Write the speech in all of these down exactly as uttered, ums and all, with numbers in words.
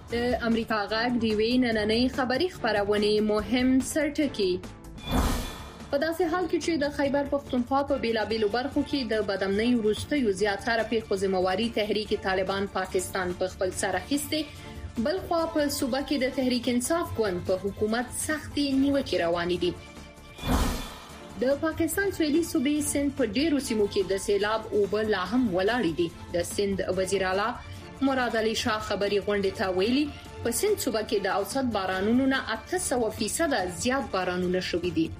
د امریکا غږ د وی نننۍ خبری خبرونه مهم سرټکی. په داسې حال کې چې د خیبر پختونخوا په بیلابیلو برخو کې د بدامنۍ وروستیو زیاتره پیښو ذمہواری تحریک طالبان پاکستان په خپل سر اخیسته، بل خو په صوبه کې د تحریک انصاف ګوند په حکومت سختي نیوکې روانې دي. د پاکستان سویلي صوبې سند په ډیرو سیمو کې د سیلاب او بل لا هم ولاړې دي. د سند وزیر اعلی مراد علي شاه خبري غونډې ته ویلي په سند صوبه کې د اوسط بارانونو نه اته سوه فیصد زیات بارانونه شوي دي.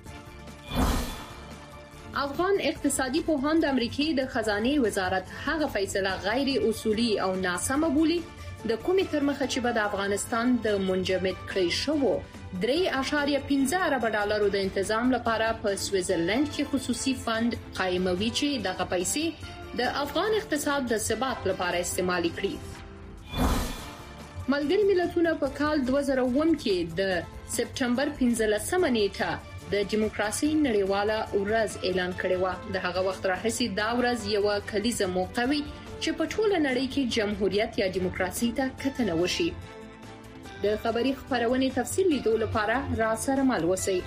افغان اقتصادي پوهان د امریکای د خزانه وزارت هغه فیصله غیر اصولي او ناسمه بولي د کومې تر مخه چې به د افغانستان د منجمد کړی شو درې اعشاریه پنځه ارب ډالرو د تنظیم لپاره په سویټزرلند کې خصوصي فند قائموي چې دغه پیسې د افغان اقتصاد د ثبات لپاره استعمال کړي. ملګری ملتونه په کال دوه زره اووه کې د سپټمبر پنځلسمه نیټه د دیموکراسي نړیواله ورځ اعلان کړې و. د هغه وخت راهیسې دا ورځ یو کلیزه موقع وي چې په ټوله نړۍ کې جمهوریت یا دیموکراسي ته کتنه وشي. د خبری خبرونه تفصیل لیدو لپاره را سره مل وسی.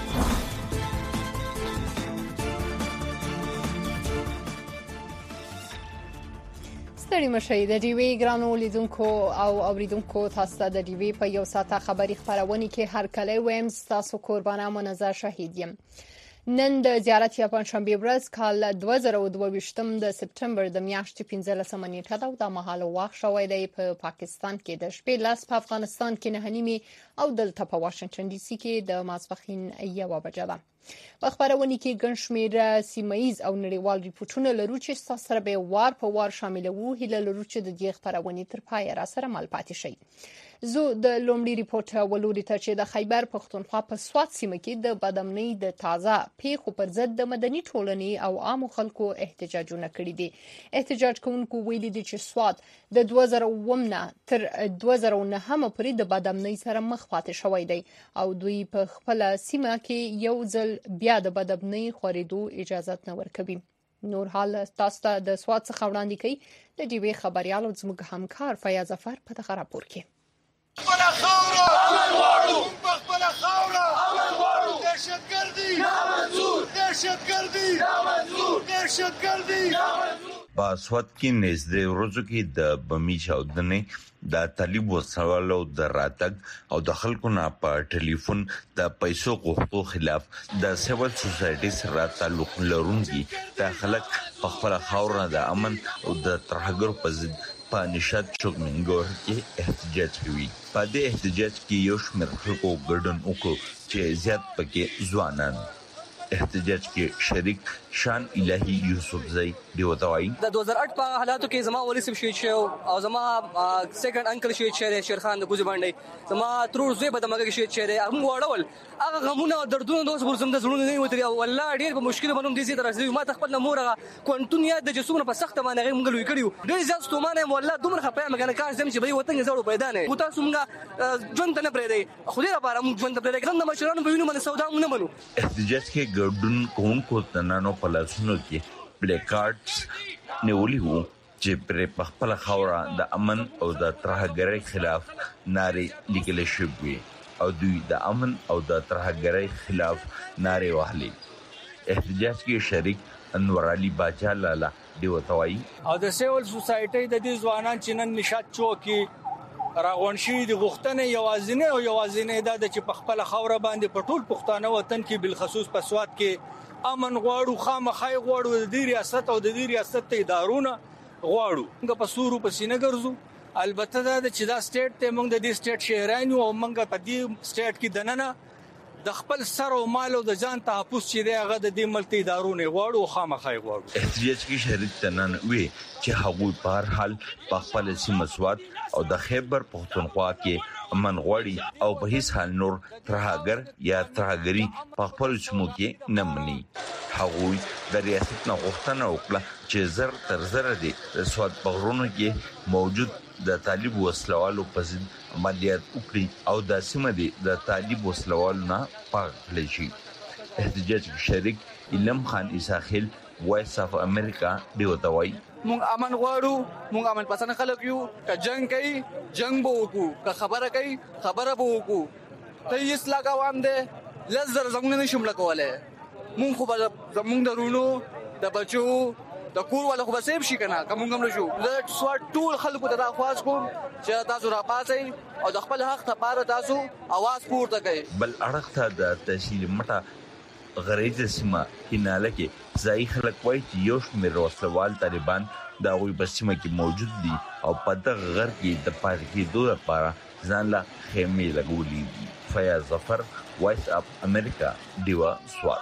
ستړي مشي د ډي وی ګرانو لیدونکو او اوریدونکو تاسو د ډي وی په یو ساعته خبری خبرونه کې هر کله ویم تاسو قربانه منظر شهید یم. نن د زیارت یا پنځشنبه ورځ کال دوه زره دوه ویشتم د سپټمبر د میاشتې پنځلسمه نیټه ده او د مهال وخت شوی دی په پاکستان کې د شپې لاس په افغانستان کې نه نیمه او دلته په واشنگټن ډي سي کې د ماسپخین یو بجه ده. په خبرونه کې ګڼ شمېر سیمایي او نړیوال ریپورتونه لرو چې تاسو سره به وار په وار شاملوو. هیله لرو چې د دې خبرونه تر پای را سره مل پاتې شي. زه د لومړي ریپورت ولوري ته چې د خیبر پختونخوا په سوات سیمه کې د بدامنۍ د تازه پیښو پر ضد د مدني ټولنې او عامو خلکو احتجاجونه کړي دي. احتجاج کوونکو ویلي دي چې سوات د دوه زره اووه نه تر دوه زره نهم پورې د بدامنۍ سره مخ پاتې شوی دی او دوی په خپل سیمه کې یو ځل بیا د بدامنۍ خورېدو اجازه نه ورکوي. نور حال تاسو ته د سوات څخه وړاندې کوي د ډي وی خبريال او زموږ همکار فیاض ظفر په دغه راپور کې. خپل خاوره امن غواړو خپل خاوره امن غواړو دهشتګردي نامنظور دهشتګردي نامنظور دهشتګردي نامنظور. په سوات کې نږدې ورځو کې د بمي چاودنې د طالب وسوالو د راتګ او د خلکو نه په ټلیفون د پیسو غوښتو خلاف د سیول سوسایټي سره تعلق لرونکي د خلک په خپل خاوره د امن او د ترهګر په ضد په نشاد چوکمنګور کې احتجاج کوي. په دې احتجاج کې یو شمېر خلکو ګډون وکړ چې زیات پکې ځوانان احتجاج کې شریک شان الهی یوسف زئی دی وتاوی. د دوه زره اته په حالاتو کې زما ولې سم شي چې او زما سیکنډ انکل شي چې شیر خان د کوزي باندې زما ترور زوی په دماغ کې شي چې هم وړول هغه غمونه او دردونه د اوس ورزم د زړونو نه وتري والله ډیر په مشکل باندې دي چې ترځي ما تخپل مورغه کوانټون یاد د جسمونو په سخت باندې غي مونږ وکړو ډیر زیات ستومانه والله دومره خپه مګنه کار زم چې به وطن زړو پیدا نه او تاسو مونږه ژوند نه پرې دی خو دې لپاره مونږ ژوند پرې دی څنګه مشرانو په وینو باندې سودا مونږ نه منو. احتجاج کې ګډون کوونکو تنانو په لاسونو کې پلیکارډز نیولي وو چې پر خپل خاوره د امن او د ترهګرۍ خلاف نارې لیکل شوې او دوی د امن او د ترهګرۍ خلاف نارې وهلې. احتجاج کې شریک انور علي باچا لالا دی وتاوی. او د سیول سوسایټي د دې ځوانان چې نن نشاد چوکي راغونشي د غختنه یوازینه او یوازینه د چې په خپل خاوره باندې په ټول پښتانه وطن کې بل خصوص په سواد کې امن غواړو خامخای غواړو د دې ریاست او د دې ریاست ادارونه غواړو موږ په سورو په سینه ګرځو. البته دا چې دا سټیټ ته موږ د دې سټیټ شهران او موږ په دې سټیټ کې دننه د خپل سر او مال او د ځان تحفظ چې دی هغه د دې ملتي ادارونه غواړو خامخای غواړو. احتجاج کې شریک تنن وی چې هغوی په هر حال په خپل سیمه سواد او د خیبر پختونخوا کې امن غواړي او په هیڅ حال نور ترهګر یا ترهګری په خپل سیمو کې نه مني. هغوی د ریاست نه غوښتنه وکړه چې زر تر زر دي د سواد په غرونو کې موجود د طالب وسلوالو په ضد عملیات وکړي او د سیمه دي د طالب وسلوالو نه پاک کړي شي. احتجاج کې شریک علم خان اساخیل وایس اف امریکا دی وتاوی. مونږ امن غواړو، مونږ امن پسند خلک یو. که جنگ کوي جنگ به وکړو، که خبره کوي خبره به وکړو. ته هیڅ لګاوام دی لس زره زمونږ نه شم لګولی. مونږ خو به زمونږ د رونو د بچو د کور والا خو به سیب شي که نه، که مونږ هم نه شو. زه ټول خلکو ته دا خواست کوم چې تاسو راپاڅئ او د خپل حق لپاره تاسو اواز پورته کړئ. بل اړخ ته د تحصیل مټه غریزه سیمه کیناله کې ځای خلک وایي چې یو شمېر وسلوال طالبان د هغوی په سیمه کې موجود دي او په دغه غر کې د پاتې کېدو لپاره ځان له خیمې لګولي دي. فیاض ظفر، وایس اف امریکا، ډیوا سوات.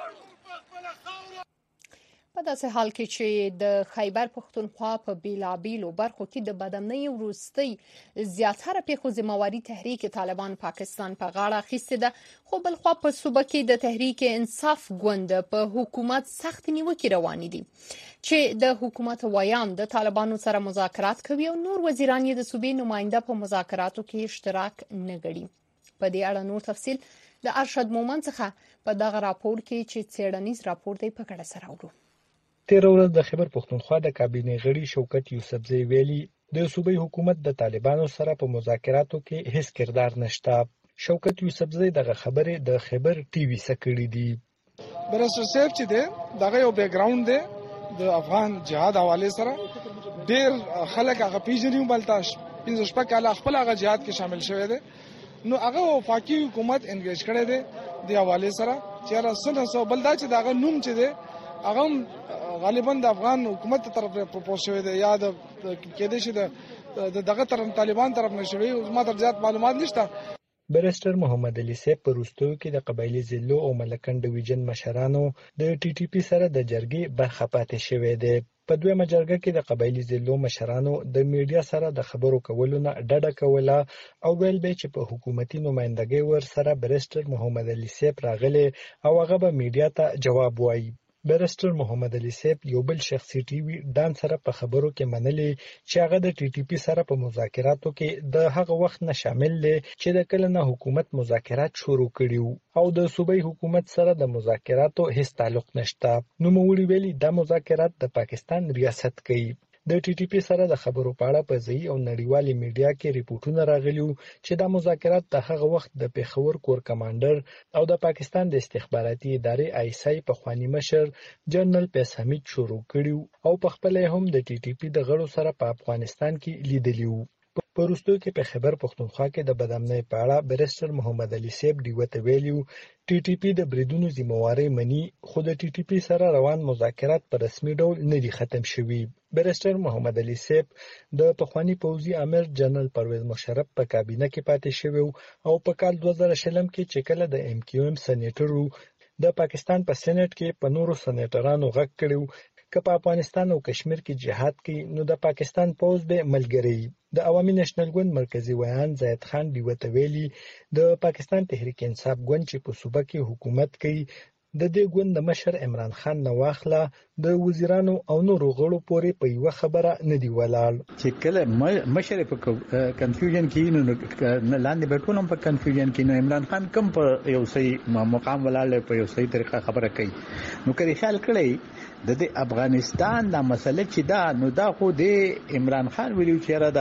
په داسې حال کې چې د خیبر پښتونخوا په بیلابیلو برخو کې د بدامنۍ وروستۍ زیاتره پیښو ذمہواري تحریک طالبان پاکستان په غاړه اخیستې ده، خو بل خوا په صوبه کې د تحریک انصاف ګوند په حکومت سخت نیوکې روانې دي چې د حکومت ویان د طالبانو سره مذاکرات کوي او نور وزیران یې د صوبې نماینده په مذاکراتو کې اشتراک نه غړي. په دې اړه نور تفصیل د ارشد مومن څخه په دغه راپور کې چې څېړنیز راپور دی په کډه سره اورو. تیر ورځ د خیبر پښتونخوا د کابینې غړي شوکت یوسفزی ویلي د صوبې حکومت د طالبانو سره په مذاکراتو کې هیڅ کردار نشته. شوکت یوسفزی دغه خبره د خیبر ټي وي سره کړې دي. برسر صاحب چې دی دغه یو بیک گراوند دی د افغان جهاد حواله سره ډیر خلک هغه پیژني بلتاش پنځه شپږ کاله خپل هغه جهاد کې شامل شوی دی. نو هغه وفاقي حکومت انګیج کړی دی د حواله سره چې رسنه سو بلدا چې دغه نوم چې دی هغه غالبا د افغان حکومت طرف پروپوز شوی دی یا د کېدې شي د دغه طرف طالبان طرف نشوي. ما تر زیات معلومات نشته. برستر محمد علي صاحب په وروستیو کې د قبایلی ضلعو او ملکن ډیویژن مشرانو د ټي ټي پی سره د جرګې برخه پاتې شوې ده. په دویمه جرګه کې د قبایلی ضلعو مشرانو د میډیا سره د خبرو کولو نه ډډه کوله او ویل به چې په حکومتي نمائندګۍ ور سره برستر محمد علي صاحب راغله او هغه به میډیا ته جواب وایي. برستر محمد علي صاحب یو بل شخصي ټي وي دان سره په خبرو کې منلي چې هغه د ټي ټي پی سره په مذاکراتو کې د هغه وخت نه شامل دی چې د کله نه حکومت مذاکرات شروع کړي او د صوبې حکومت سره د مذاکراتو هیڅ تعلق نشته. نو موږ ویلي دا مذاکرات د پاکستان ریاست کوي. د ټي ټي پی سره د خبرو په اړه په ځای او نړیوالي میډیا کې ریپورتونه راغلي چې دا مذاکرات د هغه وخت د پیښور کور کمانډر او د پاکستان د استخباراتي ادارې آی اس آی په خواني مشر جنرال پیس حمید شروع کړي او په خپل هم د ټي ټي پی د غړو سره په افغانستان کې لیدلی وو. په وروستیو کې په خیبر پښتونخوا کې د بدامنۍ په اړه برستر محمد علي صاحب ډیوه ته ویلي ټي ټي پی د بریدونو ذمہواري مني خو د ټي ټي پی سره روان مذاکرات په رسمي ډول نه دي ختم شوي. برستر محمد علي صاحب د پخوانی پوځي امر جنرال پرویز مشرف په کابینه کې پاتې شوی او په کال دوه زره شلم کې چې کله د ایم کیو ایم سېنیټرو د پاکستان په سېنات کې په نورو سېنیټرانو غږ کړو که په افغانستان او کشمیر کې جهاد کوي نو د پاکستان پوځ به ملګری. د عوامي نېشنل ګوند مرکزی ویان زید خان دیوه ته ویلي د پاکستان تحریک انصاف ګوند چې په صوبه کې حکومت کوي د دې ګوند د مشر عمران خان نو واخله د وزیرانو او نورو غړو پورې په یو خبره نه دی ولاړ چې کله مشر په کنفیوژن کې نو لاندې به ټول په کنفیوژن کې نو عمران خان کم په یو صحیح مقام ولاړ په یو صحیح طریقه خبره کوي. نو کړي خیال کړی د افغانستان د مسله چې دا نو دا خو د عمران خان ویلو چې را د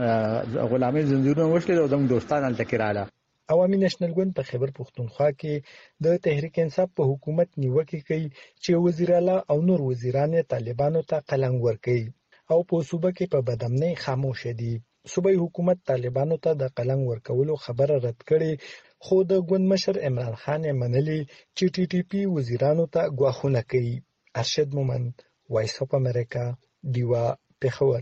غلامي زنجیرونه وشل او زموږ دوستان هلته کړاله. عوامي نېشنل ګوند په خیبر پښتونخوا کې د تحریک انصاف په حکومت نیوکه کوي چې وزیر اعلی او نور وزیران طالبانو ته قلنګ ورکړي او په صوبه کې په بدامنۍ خاموش دي. صوبې حکومت طالبانو ته د قلنګ ورکولو خبره رد کړي خو د ګوند مشر عمران خان منلي چې ټي ټي پی وزیرانو ته ګواښونه کوي. ارشد مومن، وایس اف امریکا، دیوا، پیښور.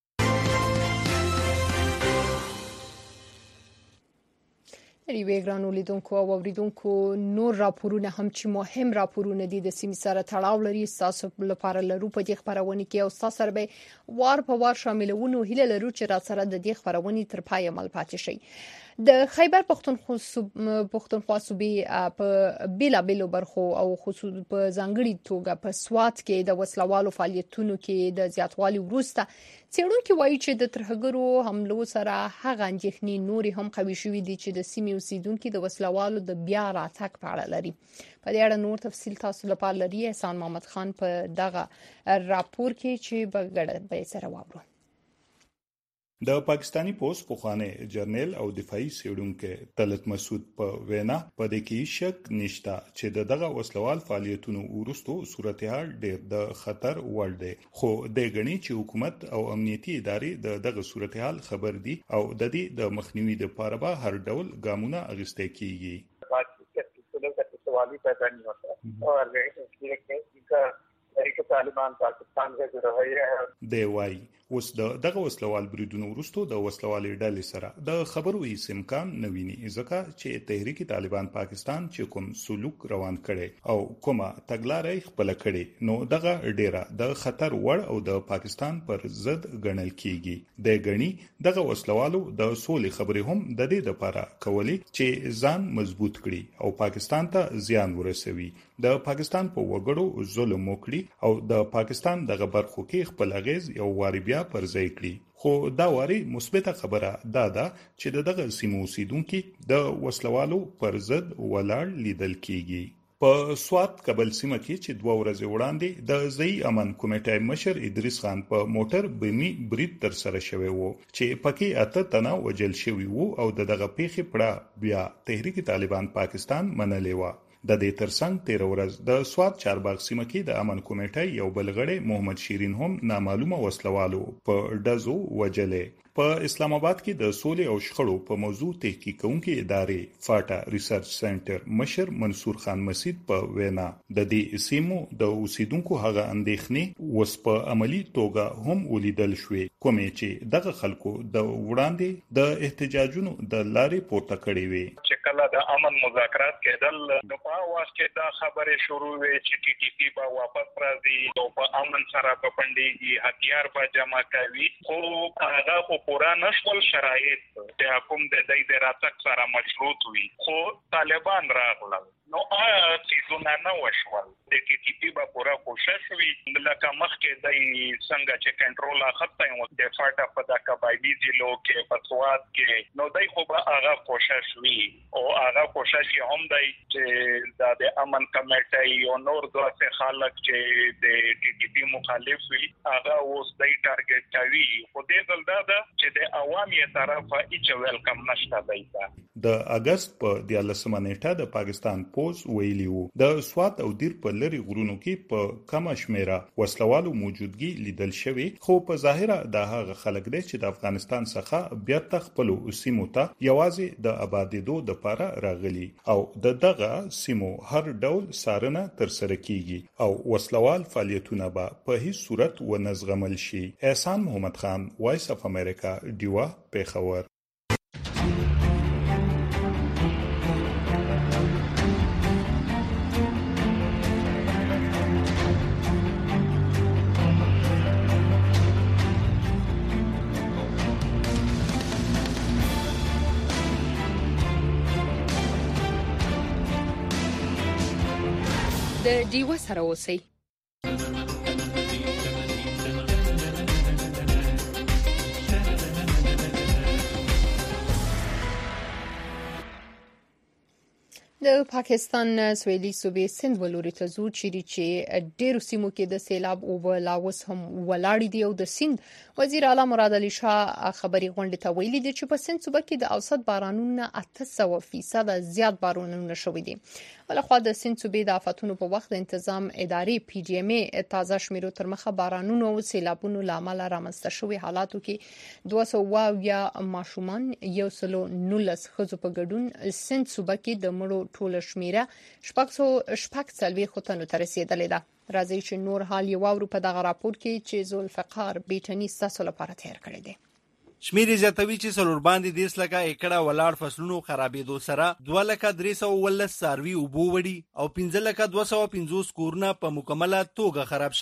ریوی ګرانو لیدونکو او اوریدونکو نور راپورونه هم چې مهم راپورونه دي د سیمې سره تړاو لري تاسو لپاره لرو په دې خبرونه کې او تاسو سره به وار په وار شاملونه هیله لرو چې را سره د دې خبرونه تر پای عمل پاتې شي. د خیبر پښتونخوا پښتونخوا صوبې په بیلا بیلو برخو او خصوص په ځانګړي توګه په سوات کې د وسلوالو فعالیتونو کې د زیاتوالي وروسته څېړونکي وایي چې د ترهګرو حملو سره هغه اندېښنې نورې هم قوي شوې دي چې د سیمې اوسیدونکي د وسلوالو د بیا راتګ په اړه لري. په دې اړه نور تفصیل تاسو لپاره لري احسان محمد خان په دغه راپور کې چې په ګډه به سره واورو. د پاکستانی پوس پوخانه جرنیل او دفاعي سیډونکو طلعت مسعود په وینا په دې کې شک نشته چې دغه وسلوال فعالیتونو ورستو صورتحال ډېر د خطر وړ دی، خو د غني چې حکومت او امنیتي ادارې د دغه صورتحال خبر دي او د دې د مخنیوي لپاره به هر ډول ګامونه اخیستل کیږي. सवाल पैदा नहीं होता और इनका तरीके तालिबान पाकिस्तान का जो रवैया है دی وای اوس د دغه وسلوال بریدونو وروسته د وسلوالې ډلې سره د خبرو هیڅ امکان نه ویني، ځکه چې تحریک طالبان پاکستان چې کوم سلوک روان کړي او کومه تګلارې خپل کړي نو دغه ډیره د خطر وړ او د پاکستان پر ضد ګڼل کیږي. د غني دغه وسلوالو د سولې خبرې هم د دې لپاره کولې چې ځان مضبوط کړي او پاکستان ته زیان ورسوي، د پاکستان په وګړو ظلم وکړي او د پاکستان دغه برخو کې خپل اغیز یو واری بیا پر ځای کړي. خو دا واری مثبته خبره دا ده چې دغه سیمو اوسیدونکي د وسلوالو پر ضد ولاړ لیدل کیږي. په سوات کابل سیمه کې چې دوه ورځې وړاندې د ځای امن کمیټې مشر ادریس خان په موټر بمی برید تر سره شوی وو چې پکې اته تنه وجل شوی وو او دغه پیښې پړه بیا تحریک طالبان پاکستان منلې و. د دې ترڅنګ تیر ورځ د سوات چارباغ سیمه کې د امن کمیټې یو بلغړی محمد شیرین هم نامعلومه وسلوالو په ډزو وجلې. په اسلام آباد کې د سولې او شخړو په موضوع تحقیق کوونکې ادارې فاټا ریسرچ سنټر مشر منصور خان مسعود په وینا د دې سیمو د اوسیدونکو هغه اندېښنې اوس په عملی توګه هم ولیدل شوې کومې چې دغه خلکو د وړاندې د احتجاجونو د لارې پورته کړې وي. چې کله د امن مذاکرات کېدل نو په وخت کې دا خبرې شروع وې چې ټي ټي پی به واپس راځي او په امن سره په پندېږي، هتیار به جمع کوي، خو هغه پورا نشول شرایط د حکومت د دې د راتګ سره مشروط وي، خو طالبان راغلل نو آیا چیزونه نه وشول. د ټي ټي پی به پورا کوشش وي لکه مخکې د څنګه چې کنټرول اخته و د فاټا په د قبایلی ضلعو کې په سواد کې نو دای خو به هغه کوشش وي او هغه کوشش هم دی چې د امن کمیټې او نور دوه خلک چې د ټي ټي پی مخالف وي هغه اوس د ټارګټ کوي، خو دې دل دا چې د عوامي طرفه هیڅ ویلکم نشته دی. د اگست په دیارلسمه نیټه د پاکستان پوز ویلی وو د سوات او دیر په لری غرونو کې په کم شمیره وسلوالو موجودګي لیدل شوی، خو په ظاهره د هغه خلک دی چې د افغانستان څخه بیا تخپل سیمو ته یوازې د آبادیدو د لپاره راغلي او د دغه سیمو هر ډول سارنه تر سره کیږي او وسلوال فعالیتونه به په هیڅ صورت و نزغمل شي. احسان محمد خان، وایس اف امریکا، ډیوا، پیښور. د ډیوا سره اوسئ. د پاکستان سویلي صوبې سند ولوري ته ځو چیرې چې ډېرو سیمو کې د سیلاب او لاوس هم ولاړ دي او د سند وزیر اعلی مراد علي شاه خبري غونډه ته ویلي دي چې په سند صوبه کې د اوسط بارانونو اته سوه فیصد زیات بارانونه شوي دي. ولخوا د سند صوبې د آفاتونو په وخت د تنظیم ادارې پی ډی ام ای تازه شمیرو تر مخه بارانونو او سیلابونو لامل رامنځته شوی حالاتو کې دوه سوه یا ماشومان یو سلو نولس خزو په ګډون سند صوبه کې د مړو ټوله شمیره شپږ سوه شپږ څلوېښت تنو ته رسیدلې ده. راځي چې نور حال یو واورو په دغه راپور کې چې ذوالفقار بیٹنی ستاسو لپاره تیار کړی دی. شمیر زیاتوي چې څلور باندې دیس لکه ایکړه ولاړ فصلونو خرابېدو سره دوه لکه درې سوه ولس څاروي اوبو وړي او پنځه لکه دوه سوه پنځوس کورونه په مکمله توګه خراب شوي.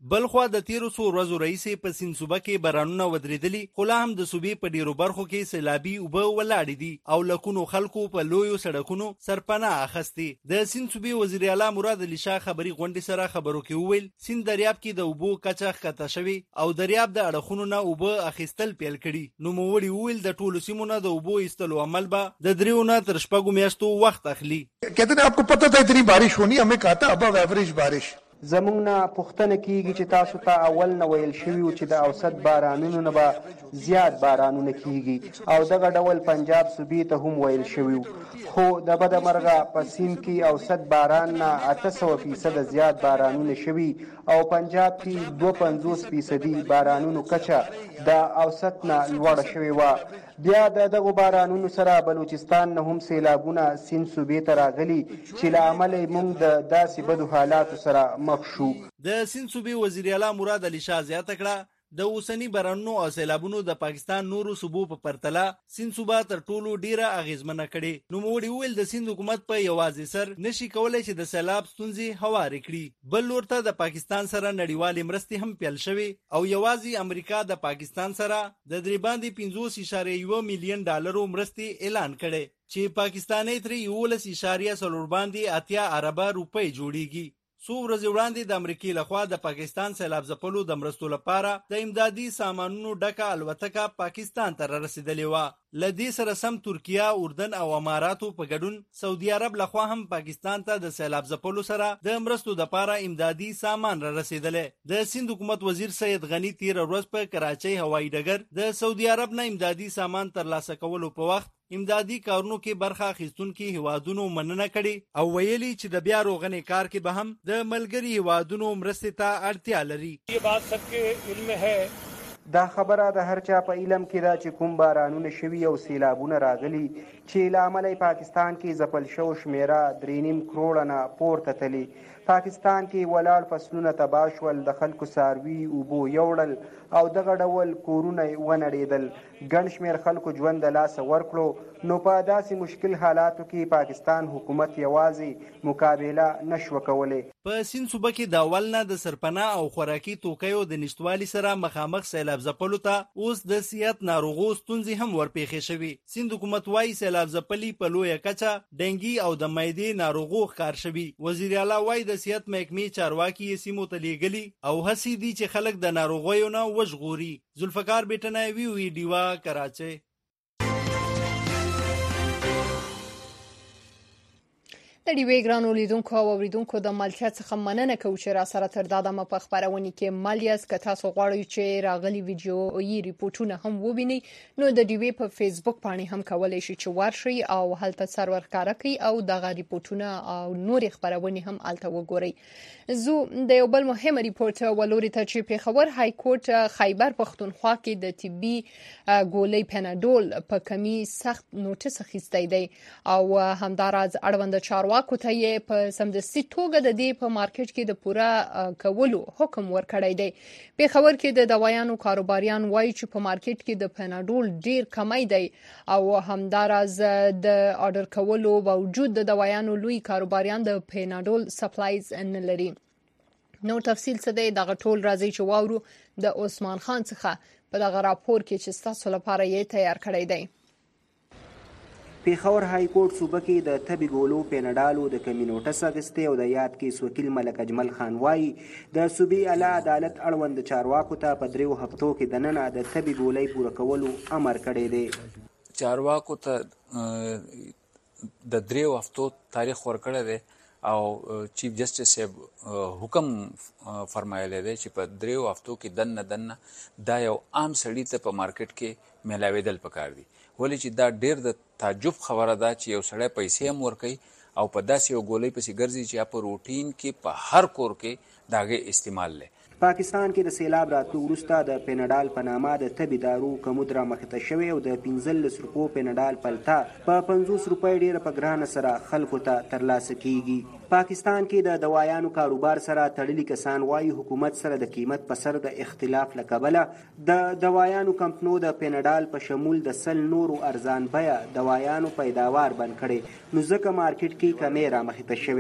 بلخوا د تیرو څو ورځو راهیسې په سیند صوبه کې بارانونه ودرېدلي، خو لا هم د صوبې په ډیرو برخو کې سیلابي اوبه ولاړې دي او لکونو خلکو په لویو سړکونو سرپناه اخیستې. د سیند صوبې وزیر اعلی مراد علي شاه خبري غونډې سره خبرو کې وویل سیند دریاب کې د اوبو کچه ښکته شوې او دریاب د اړخونو نه اوبه اخیستل پیل کړي. نوموړي وویل د ټولو سیمو نه د اوبو ایستلو عمل به د دریو نه تر شپږو میاشتو وخت اخلي. कहते हैं आपको पता था इतनी बारिश होनी, हमें कहा था अबव एवरेज बारिश. زمونږ نه پوښتنه کیږي چې تاسو ته اول نه ویل شوي و چې د اوسط بارانونو نه به زیات بارانونه کیږي او دغه ډول پنجاب صوبې ته هم ویل شوي و، خو د بده مرغه په سیند کې اوسط باران نه اته سوه فیصده زیات بارانونه شوي او پنجاب کې دوه پنځوس فیصدي بارانونو کچه د اوسط نه لوړه شوې وه. بیا د دغو بارانونو سره بلوچستان نه هم سیلابونه سیند صوبې ته راغلي چې له امله یې موږ د داسې بدو حالاتو سره مخ شو. د سیند صوبې وزیر اعلی مراد علي شاه زیاته کړه د اوسنی بارانونو او سیلابونو د پاکستان نورو صوبو په پرتله سیند صوبه تر ټولو ډیره اغیزمنه کړي. نوموړي وویل د سیند حکومت په یوازې سر نشي کولای چې د سیلاب ستونزې هوارې کړي، بل لور ته د پاکستان سره نړیوالې مرستې هم پیل شوې او یوازې امریکا د پاکستان سره د درې باندې پنځوس اعشاریه یو میلیون ډالرو مرستې اعلان کړي چې پاکستاني ترې یولس اعشاریه څلور باندې اتیا اربه روپۍ جوړیږي. څو ورځې وړاندې د امریکې لخوا د پاکستان سیلاب ځپلو د مرستو لپاره د امدادي سامانونو ډکه الوتکه پاکستان ته رارسېدلې وه. له دې سره سم ترکیه، اردن او اماراتو په ګډون سعودي عرب لخوا هم پاکستان ته د سیلاب ځپلو سره د مرستو لپاره امدادي سامان رارسېدلی. د سیند حکومت وزیر سید غني تېره ورځ په کراچۍ هوایي ډګر د سعودي عرب نه امدادي سامان ترلاسه کولو په وخت امدادي کارونو کې برخه اخیستونکي هیوادونو مننه کړې او ویلي چې د بیا روغنې کار کې به هم د ملګري هیوادونو مرستې ته اړتیا لري. یہ بات سب کے علم ہے. دا خبره د هر چا په علم کې ده چې کوم بارانونه شوي او سیلابونه راغلي چې له امله پاکستان کې ځپل شوو شمیره درې نیم کروړه نه پورته تلي. پاکستان کې ولاړ فصلونه تباه شول، د خلکو څاروي اوبو یوړل او دغه ډول کورونه ونړېدل. ګڼ شمېر خلکو ژوند د لاسه ورکړو. نو په داسې مشکل حالاتو کې پاکستان حکومت یوازې مقابله نشوه کولی. په سیند صوبه کې د اول نه د سرپناه او خوراکي توکیو د نشتوالي سره مخامخ سیلاب ځپلو ته اوس د صحت ناروغو ستونزې هم ورپېښې شوي. سیند حکومت وایي سیلاب ځپلي په لویه کچه ډنګي او د معدې ناروغو ښکار شوي. وزیر اعلی وایي د صحت محکمې چارواکي یې سیمو ته لیږلي او هڅې دي چې خلک د ناروغیو نه وژغوري. ذوالفقار بیټنای وی وی ډیوا کراچۍ. د ډیوې ګرانو لیدونکو او اوریدونکو د ملتیا څخه مننه کوو چې را سره تر دا دمه په خبرونه کې مالیاس که تاسو غواړئ چې راغلي ویډیو یې ریپورتونه هم ووینئ نو د ډیوې په فیسبوک باندې هم کولای شئ چې ورشئ او هلته سرور ښکاره کړئ او دغه ریپورتونه او نورې خبرونه هم هلته وګورئ. زه د یو بل مهم ریپورت ولوري ته چې پیښور های کورټ خیبر پښتونخوا کې د طبي ګولۍ پناډول په کمی سخت نوټس اخیستی دی او همداراز اړوند چارواکو واکو ته یې په سمدستي توګه د دې په مارکیټ کې د پوره کولو حکم ورکړی دی. پیښور کې د دوايانو کاروباریان وایي چې په مارکیټ کې د پناډول ډیر کمی دی او همداراز د آرډر کولو باوجود د دوايانو لوی کاروباریان د پناډول سپلایز نه لري. نو تفصیل څه دی دغه ټول راځي چې واورو د عثمان خان څخه په دغه راپور کې چې تاسو لپاره یې تیار کړی دی. پیښور های کورټ صوبه کې د طبي ګولو پینډالو د کمی نوټس اخیستی او د یاد کیس وکیل ملک اجمل خان وایي د صوبې اعلی عدالت اړوند چارواکو ته په دریو هفتو کې دننه د طبي ګولۍ پوره کولو امر کړی دی. چارواکو ته د دریو هفتو تاریخ ورکړی دی او چیف جسټس صاحب حکم فرمایلی دی چې په دریو هفتو کې دننه دننه دا یو عام سړي ته په مارکیټ کې میلاوېدل پکار دي. ولې چې دا ډېر د تعجب خبره ده چې یو سړی پیسې هم ورکوي او په داسې یو ګولۍ پسې ګرځي چې په روټین کې په هر کور کې د هغې استعمال دی. پاکستان کې د سیلاب راتلو وروسته د پینډال په نامه د طبي دارو کمود رامخته شوی او د پنځلس روپو پینډال پلته په پنځوس روپۍ ډېره په ګرانه سره خلکو ته ترلاسه کیږي. پاکستان کې د دوايانو کاروبار سره تړلي کسان وایي حکومت سره د قیمت په سر د اختلاف له کبله د دوايانو کمپنو د پینډال په شمول د سل نورو ارزان بیه دوايانو پیداوار بند کړي نو ځکه مارکیټ کې کمی رامخته شوی.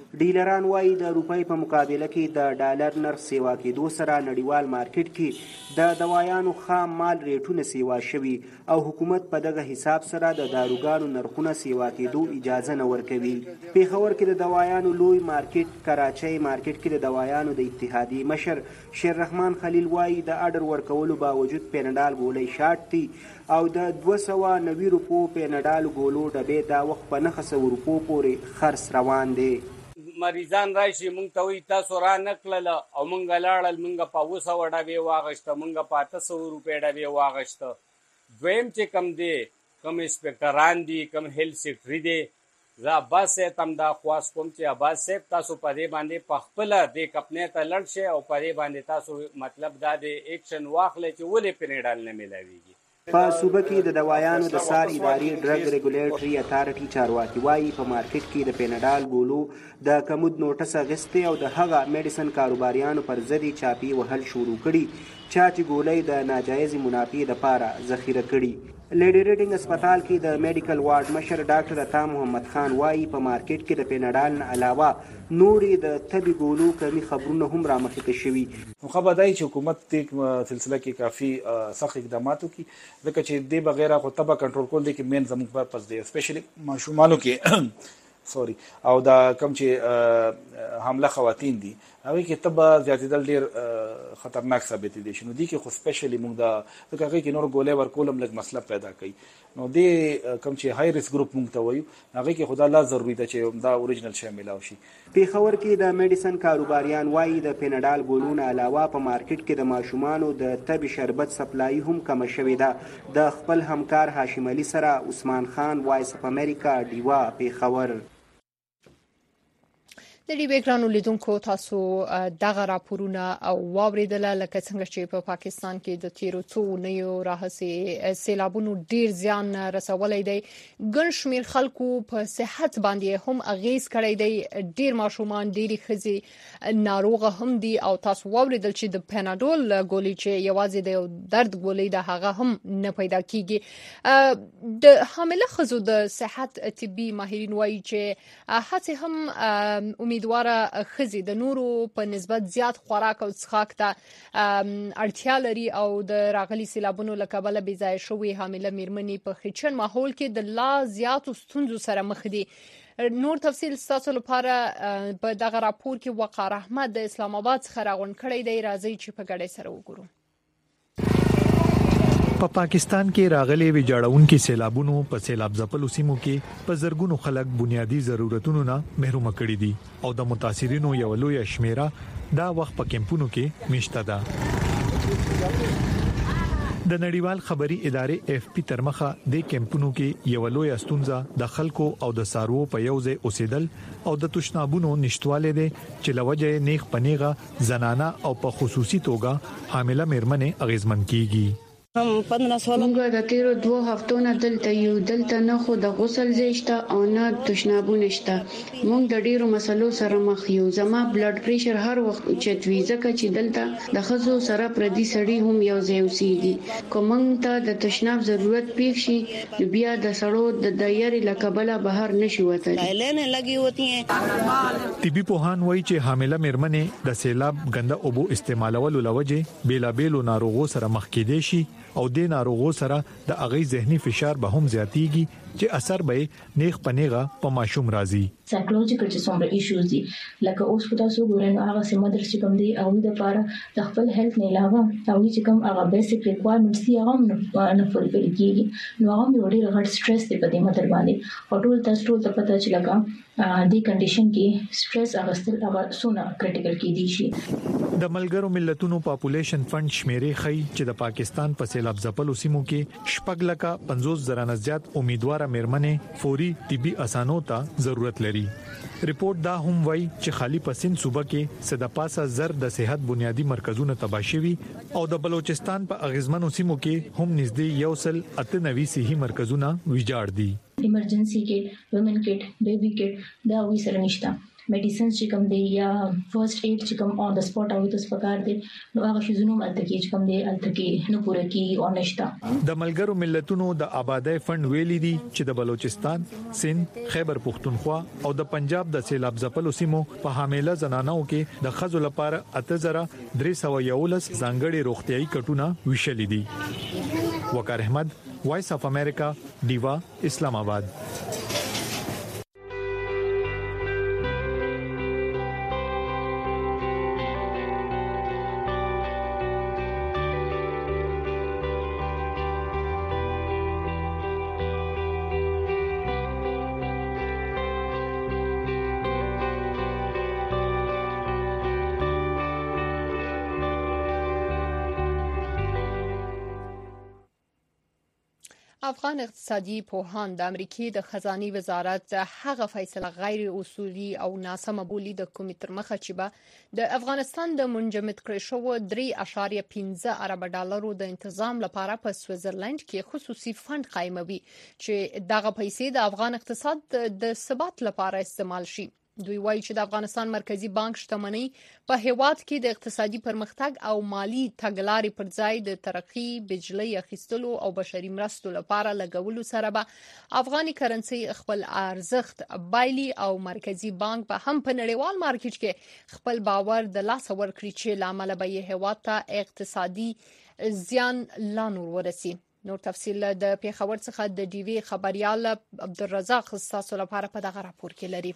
ډیلران وایي د روپۍ په مقابله کې د ډالر نرخ سیوا کېدو سره نړیوال مارکیټ کې د دوايانو خام مال ریټونه سیوا شوي او حکومت په دغه حساب سره د داروګانو نرخونه سیوا کېدو اجازه نه ورکوي. پېښور کې د دوايانو لوی مارکیټ کراچۍ مارکیټ کې د دوايانو د اتحادیې مشر شیر رحمان خلیل وایي د اډر ورکولو باوجود پینډال ګولۍ شاټ دي او د دوه سوه نوي روپو پینډال ګولو ډبې دا وخت په نهه سوه روپو پورې خرڅ روان دی. مریضان راشي مونږ ته وایي تاسو را نه کړله او مونږ لاړل مونږ په اووه سوه ډبې واغېسته مونږ په اته سوه روپۍ ډبې واغېسته. دویم چې کوم دی کوم انسپکټران دي کوم هیلث سیکټري دی زه عباس صاحب ته هم دا خواست کوم چې عباس صاحب تاسو په دې باندې په خپله دې کمپنۍ ته لړ شئ او په دې باندې تاسو مطلب دا دی ایکشن واخلئ چې ولې پینډال نه میلاویږي. په صوبه کې د دوايانو د سار ادارې ډرګ ریګولیټري اتارټي چارواکي وایي په مارکیټ کې د پینډال ګولو د کمود نوټس اخیستی او د هغه میډیسن کاروباریانو پر ضد چاپی وهل شروع کړي چا چې ګولۍ د ناجایز منافع دپاره ذخیره کړي. لیډي ریډینګ هسپتال کې د میډیکل وارډ مشر ډاکټر عطا محمد خان وایي په مارکیټ کې د پینډال نه علاوه نورې د تبې ګولو کمی خبرونه هم رامخته شوي. خبر دی چې حکومت دې سلسله کې کافي سخت اقدامات وکړي ځکه چې دې بغیر خو تبه کنټرول کول دي کې مین زموږ پرپس دی اسپیشلی ماشومانو کې سوري او دا کم چې حامله خواتین دي هغه کې تبه زیاتېدل ډېر خطرناک ثابت دي شنو دي کې خو سپیشلی موږ دا ځکه هغه کې نور ګولې ورکول هم لږ مسله پیدا کوي نو دې کم چې های ریسک ګروپ موږ ته وایو هغه کې خدا لا ضروري ده چې دا اوریجنل شی ملاو شي. پېښور کې د میډیسن کاروباریان وایي د پینډال ګولو نه علاوه په مارکیټ کې د ماشومانو د تبې شربت سپلای هم کمه شوې ده. د خپل همکار هاشم علي سره عثمان خان وایس اف امریکا ډیوا پېښور. د دې بیکرانو لیدونکو تاسو دغه راپورونه او واوریدله لکه څنګه چې په پاکستان کې د تیرو څو اونیو راهیسې سیلابونو ډیر زیان رسولی دی. ګڼ شمېر خلکو په صحت باندې هم اغیز کړی دی. ډیر ماشومان ډیرې ښځې ناروغه هم دي او تاسو واوریدل چې د پیناډول ګولۍ چې یوازې د یو درد ګولۍ ده هغه هم نه پیدا کیږي. د حامله ښځو د صحت طبي ماهرین وایي چې هڅې هم امید امیدواره ښځې د نورو په نسبت زیات خوراک او څښاک ته اړتیا لري او د راغلي سیلابونو له کبله بې ځایه شوې حامله میرمنې په خیچن ماحول کې د لا زیاتو ستونزو سره مخ دي. نور تفصیل ستاسو لپاره په دغه راپور کې وقار احمد د اسلام آباد څخه راغونډ کړی دی. راځئ چې په ګډه سره وګورو. په پا پاکستان کې راغلي ویجاړونکو سیلابونو په سیلاب ځپلو سیمو کې په زرګونو خلک بنیادی ضرورتونو نه محروم کړي دي او د متاثرینو یو لوی شمیره دا وخت په کیمپونو کې میشته ده. د نړیوال خبري ادارې اف پی ترمخه د کیمپونو کې یو لوی استونزه د خلکو او د سارو په یوځای اوسېدل او د تشنابونو نشټواله دي چې لوجه نیغ پنیغه زنانه او په خصوصي توګه حامله میرمنې اغیزمن کیږي. موږ د تیرو دوه هفتو نه دلته یو دلته نه خو د غسل زیشته او نه تشنابونه شته. موږ د ډیرو مسلو سره مخ یو. زما بلډ پریشر هر وخت اوچت وي ځکه چې دلته د خزو سره پردي سړي هم یو ځای اوسېږي. کوم ته د تشناب ضرورت پیښ شي بیا د سړو د دایرې لکبله بهر نشي وته. طبي پوهان وایي چې حامله میرمنې د سیلاب غنده اوبو استعمالولو لوجه بیلا بیلو ناروغو سره مخ کېدې شي او د ناروغو سره د اغي ذهني فشار به هم زیاتیږي چې اثر به نیغ پنیغه په ماشوم راځي. سایکولوژیکل چې څومره ایشوز دي لکه اوس په تاسو ګورئ نو هغه سم درس چې کوم دی او د لپاره د خپل هیلث نه علاوه او چې کوم هغه بیسیک ریکوایرمنټس دي هغه نه فولفل کیږي نو هغه یو ډیر غټ سټرس دی په دې مطلب باندې او ټول تاسو ته پته چې لګا د کنډیشن کې سټرس اغستل هغه سونه کریټیکل کې دي شي. د ملګرو ملتونو پاپولیشن فند شمیرې خي چې د پاکستان په سیلاب ځپلو سیمو کې شپږ لکه پنځوس زره نه زیات امیدواره میرمنې فوري طبي اسانو ته ضرورت لري. ریپورت دا هم وایي چې خالی پسند صوبه کې صد پاسه زر د صحت بنیادی مرکزونه تباه شوي او د بلوچستان په اغیزمنو سیمو کې هم نږدې یو سل اته نوي صحي مرکزونه ویجاړ دي. ایمرجنسي کې وومن کټ بیبي کټ دا وې سره نشته میډیسنز چې کوم دی یا فرست ایډ چې کوم اون د سپاټ او د سپکار دی نو هغه شی زونو ملته کې چې کوم دی الته کې نو پوره کې او نشتا د ملګرو ملتونو د آبادی فند ویلي دي چې د بلوچستان، سند، خیبر پختونخوا او د پنجاب د سیلاب ځپلو سیمو په حامله زنانو کې د خزو لپاره اته زره درې سوه یولس ځانګړي روغتيایي کټونه ویشل دي. وقار احمد، وایس اف امریکا، دیوا، اسلام آباد. افغان اقتصادي پوهان د امریکای د خزاني وزارت هغه فیصله غیر اصولي او ناسمه بولي د کومې تر مخه چې به د افغانستان د منجمد کړي شو درې اعشاریه پنځه ارب ډالرو د تنظیم لپاره په سویټزرلند کې خصوصي فند قائموي چې دغه پیسې د افغان اقتصاد د ثبات لپاره استعمال شي. دوی وایي چې د افغانستان مرکزی بانک شتمنۍ په هیواد کې د اقتصادي پرمختګ او مالی تګلارې پر ځای د ترقی، بجلی اخیستلو او بشري مرستو لپاره لګولو سره به افغاني کرنسي خپل ارزښت بایلي او مرکزی بانک به هم په نړیوال مارکیټ کې خپل باور د لاس ورکړي چې لامل به یې هیواد ته اقتصادي زیان لا نور ورسي. نور تفصیل د پیښور څخه د ډي وی خبريال عبدالرزاق تاسو لپاره په دغه راپور کې لري.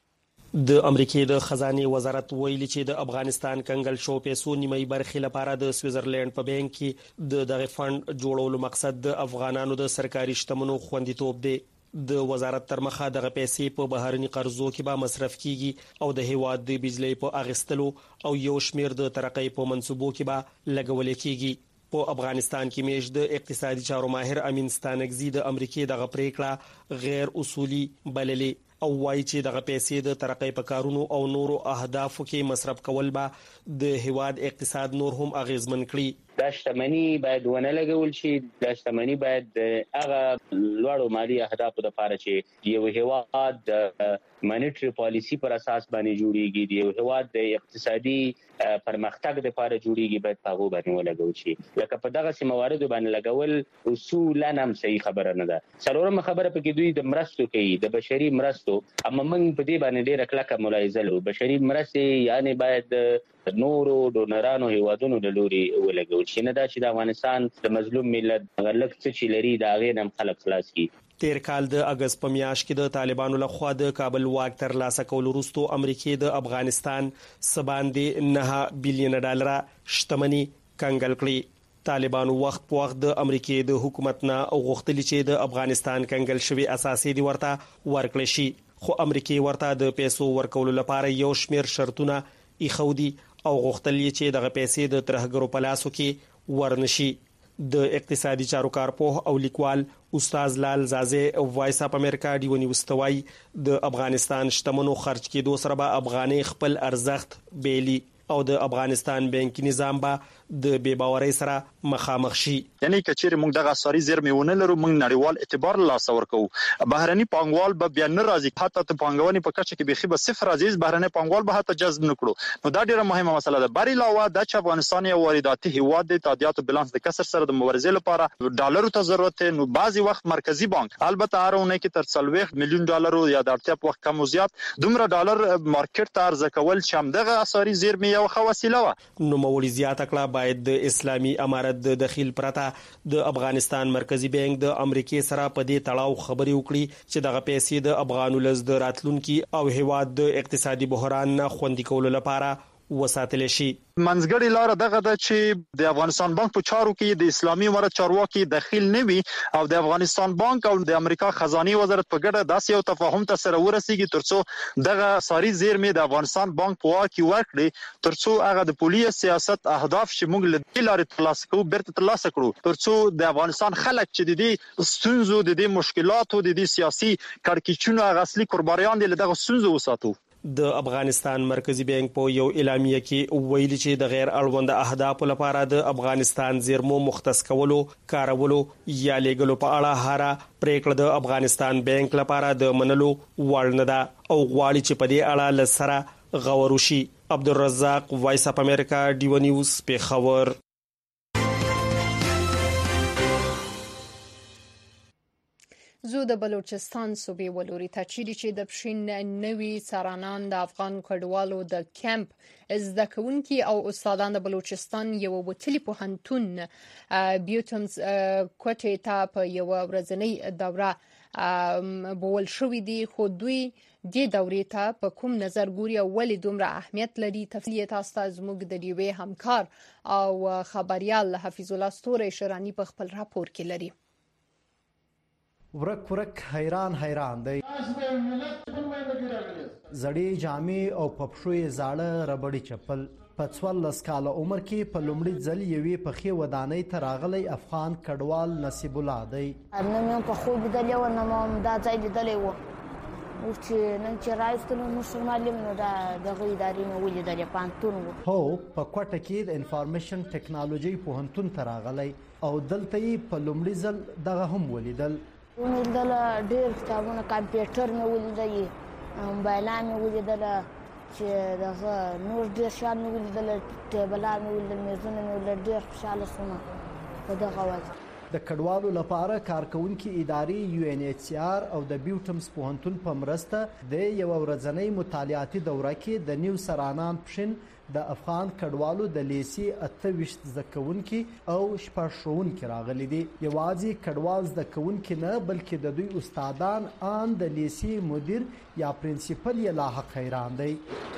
د امریکای د خزانه وزارت ویلي چې د افغانستان کنګل شو پیسو نیمه برخه لپاره د سویټزرلند په بانک کې د دغه فند جوړولو مقصد د افغانانو د سرکاري شتمنو خوندیتوب دی. د وزارت تر مخه دغه پیسې په بهرني قرضو کې به مصرف کیږي او د هیواد د بجلی په اغستلو او یو شمیر د ترقۍ په منصوبو کې به لګول کیږي. په افغانستان کې میش د اقتصادي چارو ماهر امین ستانکزی د امریکای دغه پریکړه غیر اصولي بللې او وایي چې دغه پیسې د ترقۍ په کارونو او نورو اهدافو کې مصرف کول به د هیواد اقتصاد نور هم اغیزمن کړي. دا شتمنۍ باید ونه لګول شي، دا شتمنۍ باید هغه لوړو مالي اهدافو لپاره چې یو هیواد د مانیټری پالیسی پر اساس باندې جوړیږي، د یو هیواد د اقتصادي پرمختګ لپاره جوړیږي، باید هغه باندې ولګول شي. لکه په دغه سیموارد باندې لګول اصولا هم صحیح خبره نه ده. څلورمه خبره پکې دوی د مرستو کوي، د بشري مرستو، اما موږ په دې باندې ډېر کلکه ملاحظه لرو. بشري مرستې یعنی باید نورو ډونرانو هیوادونو د لوري ولګول شي، نه دا چې د افغانستان د مظلوم ملت غلط څه چې لري دا غي نم خلک خلاص کی. تیر کال د اگست په میاشت کې د طالبانو لخوا د کابل واک تر لاسه کول وروسته امریکای د افغانستان سباندې نه بلین ډالر شتمنۍ کنګل کړې. طالبانو وخت په وخت د امریکای د حکومت نه غوښتل چې د افغانستان کنګل شوی اساسي دی ورته ورکړل شي، خو امریکای ورته د پیسو ورکولو لپاره یو شمیر شرطونه ایښودي او غوښتل چې دغه پیسې د ترهګرو په لاسو کې ورنشي. د اقتصادي چارو کارپوه او لیکوال استاد لال زازه وایس اپ امریکا ډیو نیوز توای د افغانستان شتمنو خرج کېدو سره به افغاني خپل ارزښت بیلی او د افغانستان بانکي نظام به د بے باورۍ سره مخامخ شي. یعنی کچېر موږ دغه ساري زیرمهونه لرو، موږ نړیوال اعتبار لا څور کوو. بهرني پانګوال به بیا نه راځي، حتی ته پانګونې په کچه کې بيخي به صفر راځي، بهرني پانګوال به حتی جذب نکړو. نو دا ډیره مهمه مسله ده. بری علاوه د چې افغانستان یو وارداتي هیواد دی، تادیاتو بالانس د کسر سره د مبارزې لپاره ډالرو ته ضرورت دی. نو بعضي وخت مرکزی بانک البته هرونه کې تر څلوېښت میلیون ډالرو یا د اړتیا په وخت کم او زیات دومره ډالر مارکیټ ته عرضه کول چې همدغه اساري زیرمې یو ښه وسیله وه. نو مولوی زیاته کړه باید د اسلامي امارت د دخیل پرته د افغانستان مرکزی بانک د امریکای سره په دې تړاو خبرې وکړي چې دغه پیسې د افغان ولس د راتلونکي او هیواد د اقتصادي بحران نه خوندي کولو لپاره وساتل شي. منځګړی لار دغه د چې د افغانستان بانک په چارو کې د اسلامي امارت چارواکي دخیل نه وي او د افغانستان بانک او د امریکا خزاني وزارت په ګډه داسې یو تفاهم ته سره ورسیږي ترڅو دغه ساري زیرمې د افغانستان بانک په واک کې ورکړي، ترڅو هغه د پولیس سیاست اهداف چې موږ له دې لارې ترلاسه کوو بیرته ترلاسه کړو، ترڅو د افغانستان خلک چې د دې ستونزو د دې مشکلاتو د دې سیاسي کړکېچونو هغه اصلي قربانیان دي له دغه ستونزو وساتو. د افغانستان مرکزی بانک په یو اعلامیه کې ویلي چې د غیر اړوند اهدافو لپاره د افغانستان زیرمو مختص کولو، کارولو یا لیږلو په اړه هر پریکړه د افغانستان بانک لپاره د منلو وړ نه ده او غواړي چې په دې اړه له سره غور وشي. عبدالرزاق، وایس اف امریکا، ډیو نیوز، پیښور. زو د بلوچستان صوبې ولوري ته چیرې چې د پښین نوي څارنان د افغان کډوالو د کیمپ زده کوونکي او استادان د بلوچستان یو وتلی پوهنتون بیوټنز کوټې ته په یو ورځنۍ دوره بول شوې دي، خو دوی دې دورې ته په کوم نظر ګوري او ولې دومره اهمیت لري؟ تفصیل تاسو ته زموږ د ډیوې همکار او خبريال حفیظ الله ستوري شرانی په خپل راپور کې لري. ورک ورک حیران حیران دی، زړې جامې او پپشوي زاړه ربړی چپل. په څوارلس کاله عمر کې په لومړي ځل یوې پخې ودانۍ ته راغلی افغان کډوال نصیب الله دی. نن مې په خوب لیدلی و، نن مې دا ځای لیدلی و، اوس چې نن چې راایستلو نو شرمالیم نو دا دغه ادارې مې ولیدلې، پوهنتون و. هو په کوټه کې د انفارمیشن ټیکنالوژي پوهنتون ته راغلی او دلته یې په لومړي ځل دغه هم ولیدل. ومې لیدله ډېر کتابونه، کمپیوټر مې ولیدلی، موبایلان مې ولیدله، چې دغه نور ډېر شیان مې ولیدله، ټیبلان مې ولیدل، میزونه مې ولیدل. ډېر خوشحاله شوم په دغه وجه. د کډوالو لپاره کارکونکي ادارې یو ان ایچ سی آر او د بیوټمز پوهنتون په مرسته د یو ورځنۍ مطالعاتي دوره کې د نیو سرانان پښین د افغان کډوالو د لیسي اته ویشت زده کوونکي او شپږ ښوونکي راغلي دي. یوازې کډوال زده کوونکي نه بلکې د دوی استادان ان د لیسي مدیر یا پرنسپل یې لا حق حیران دی.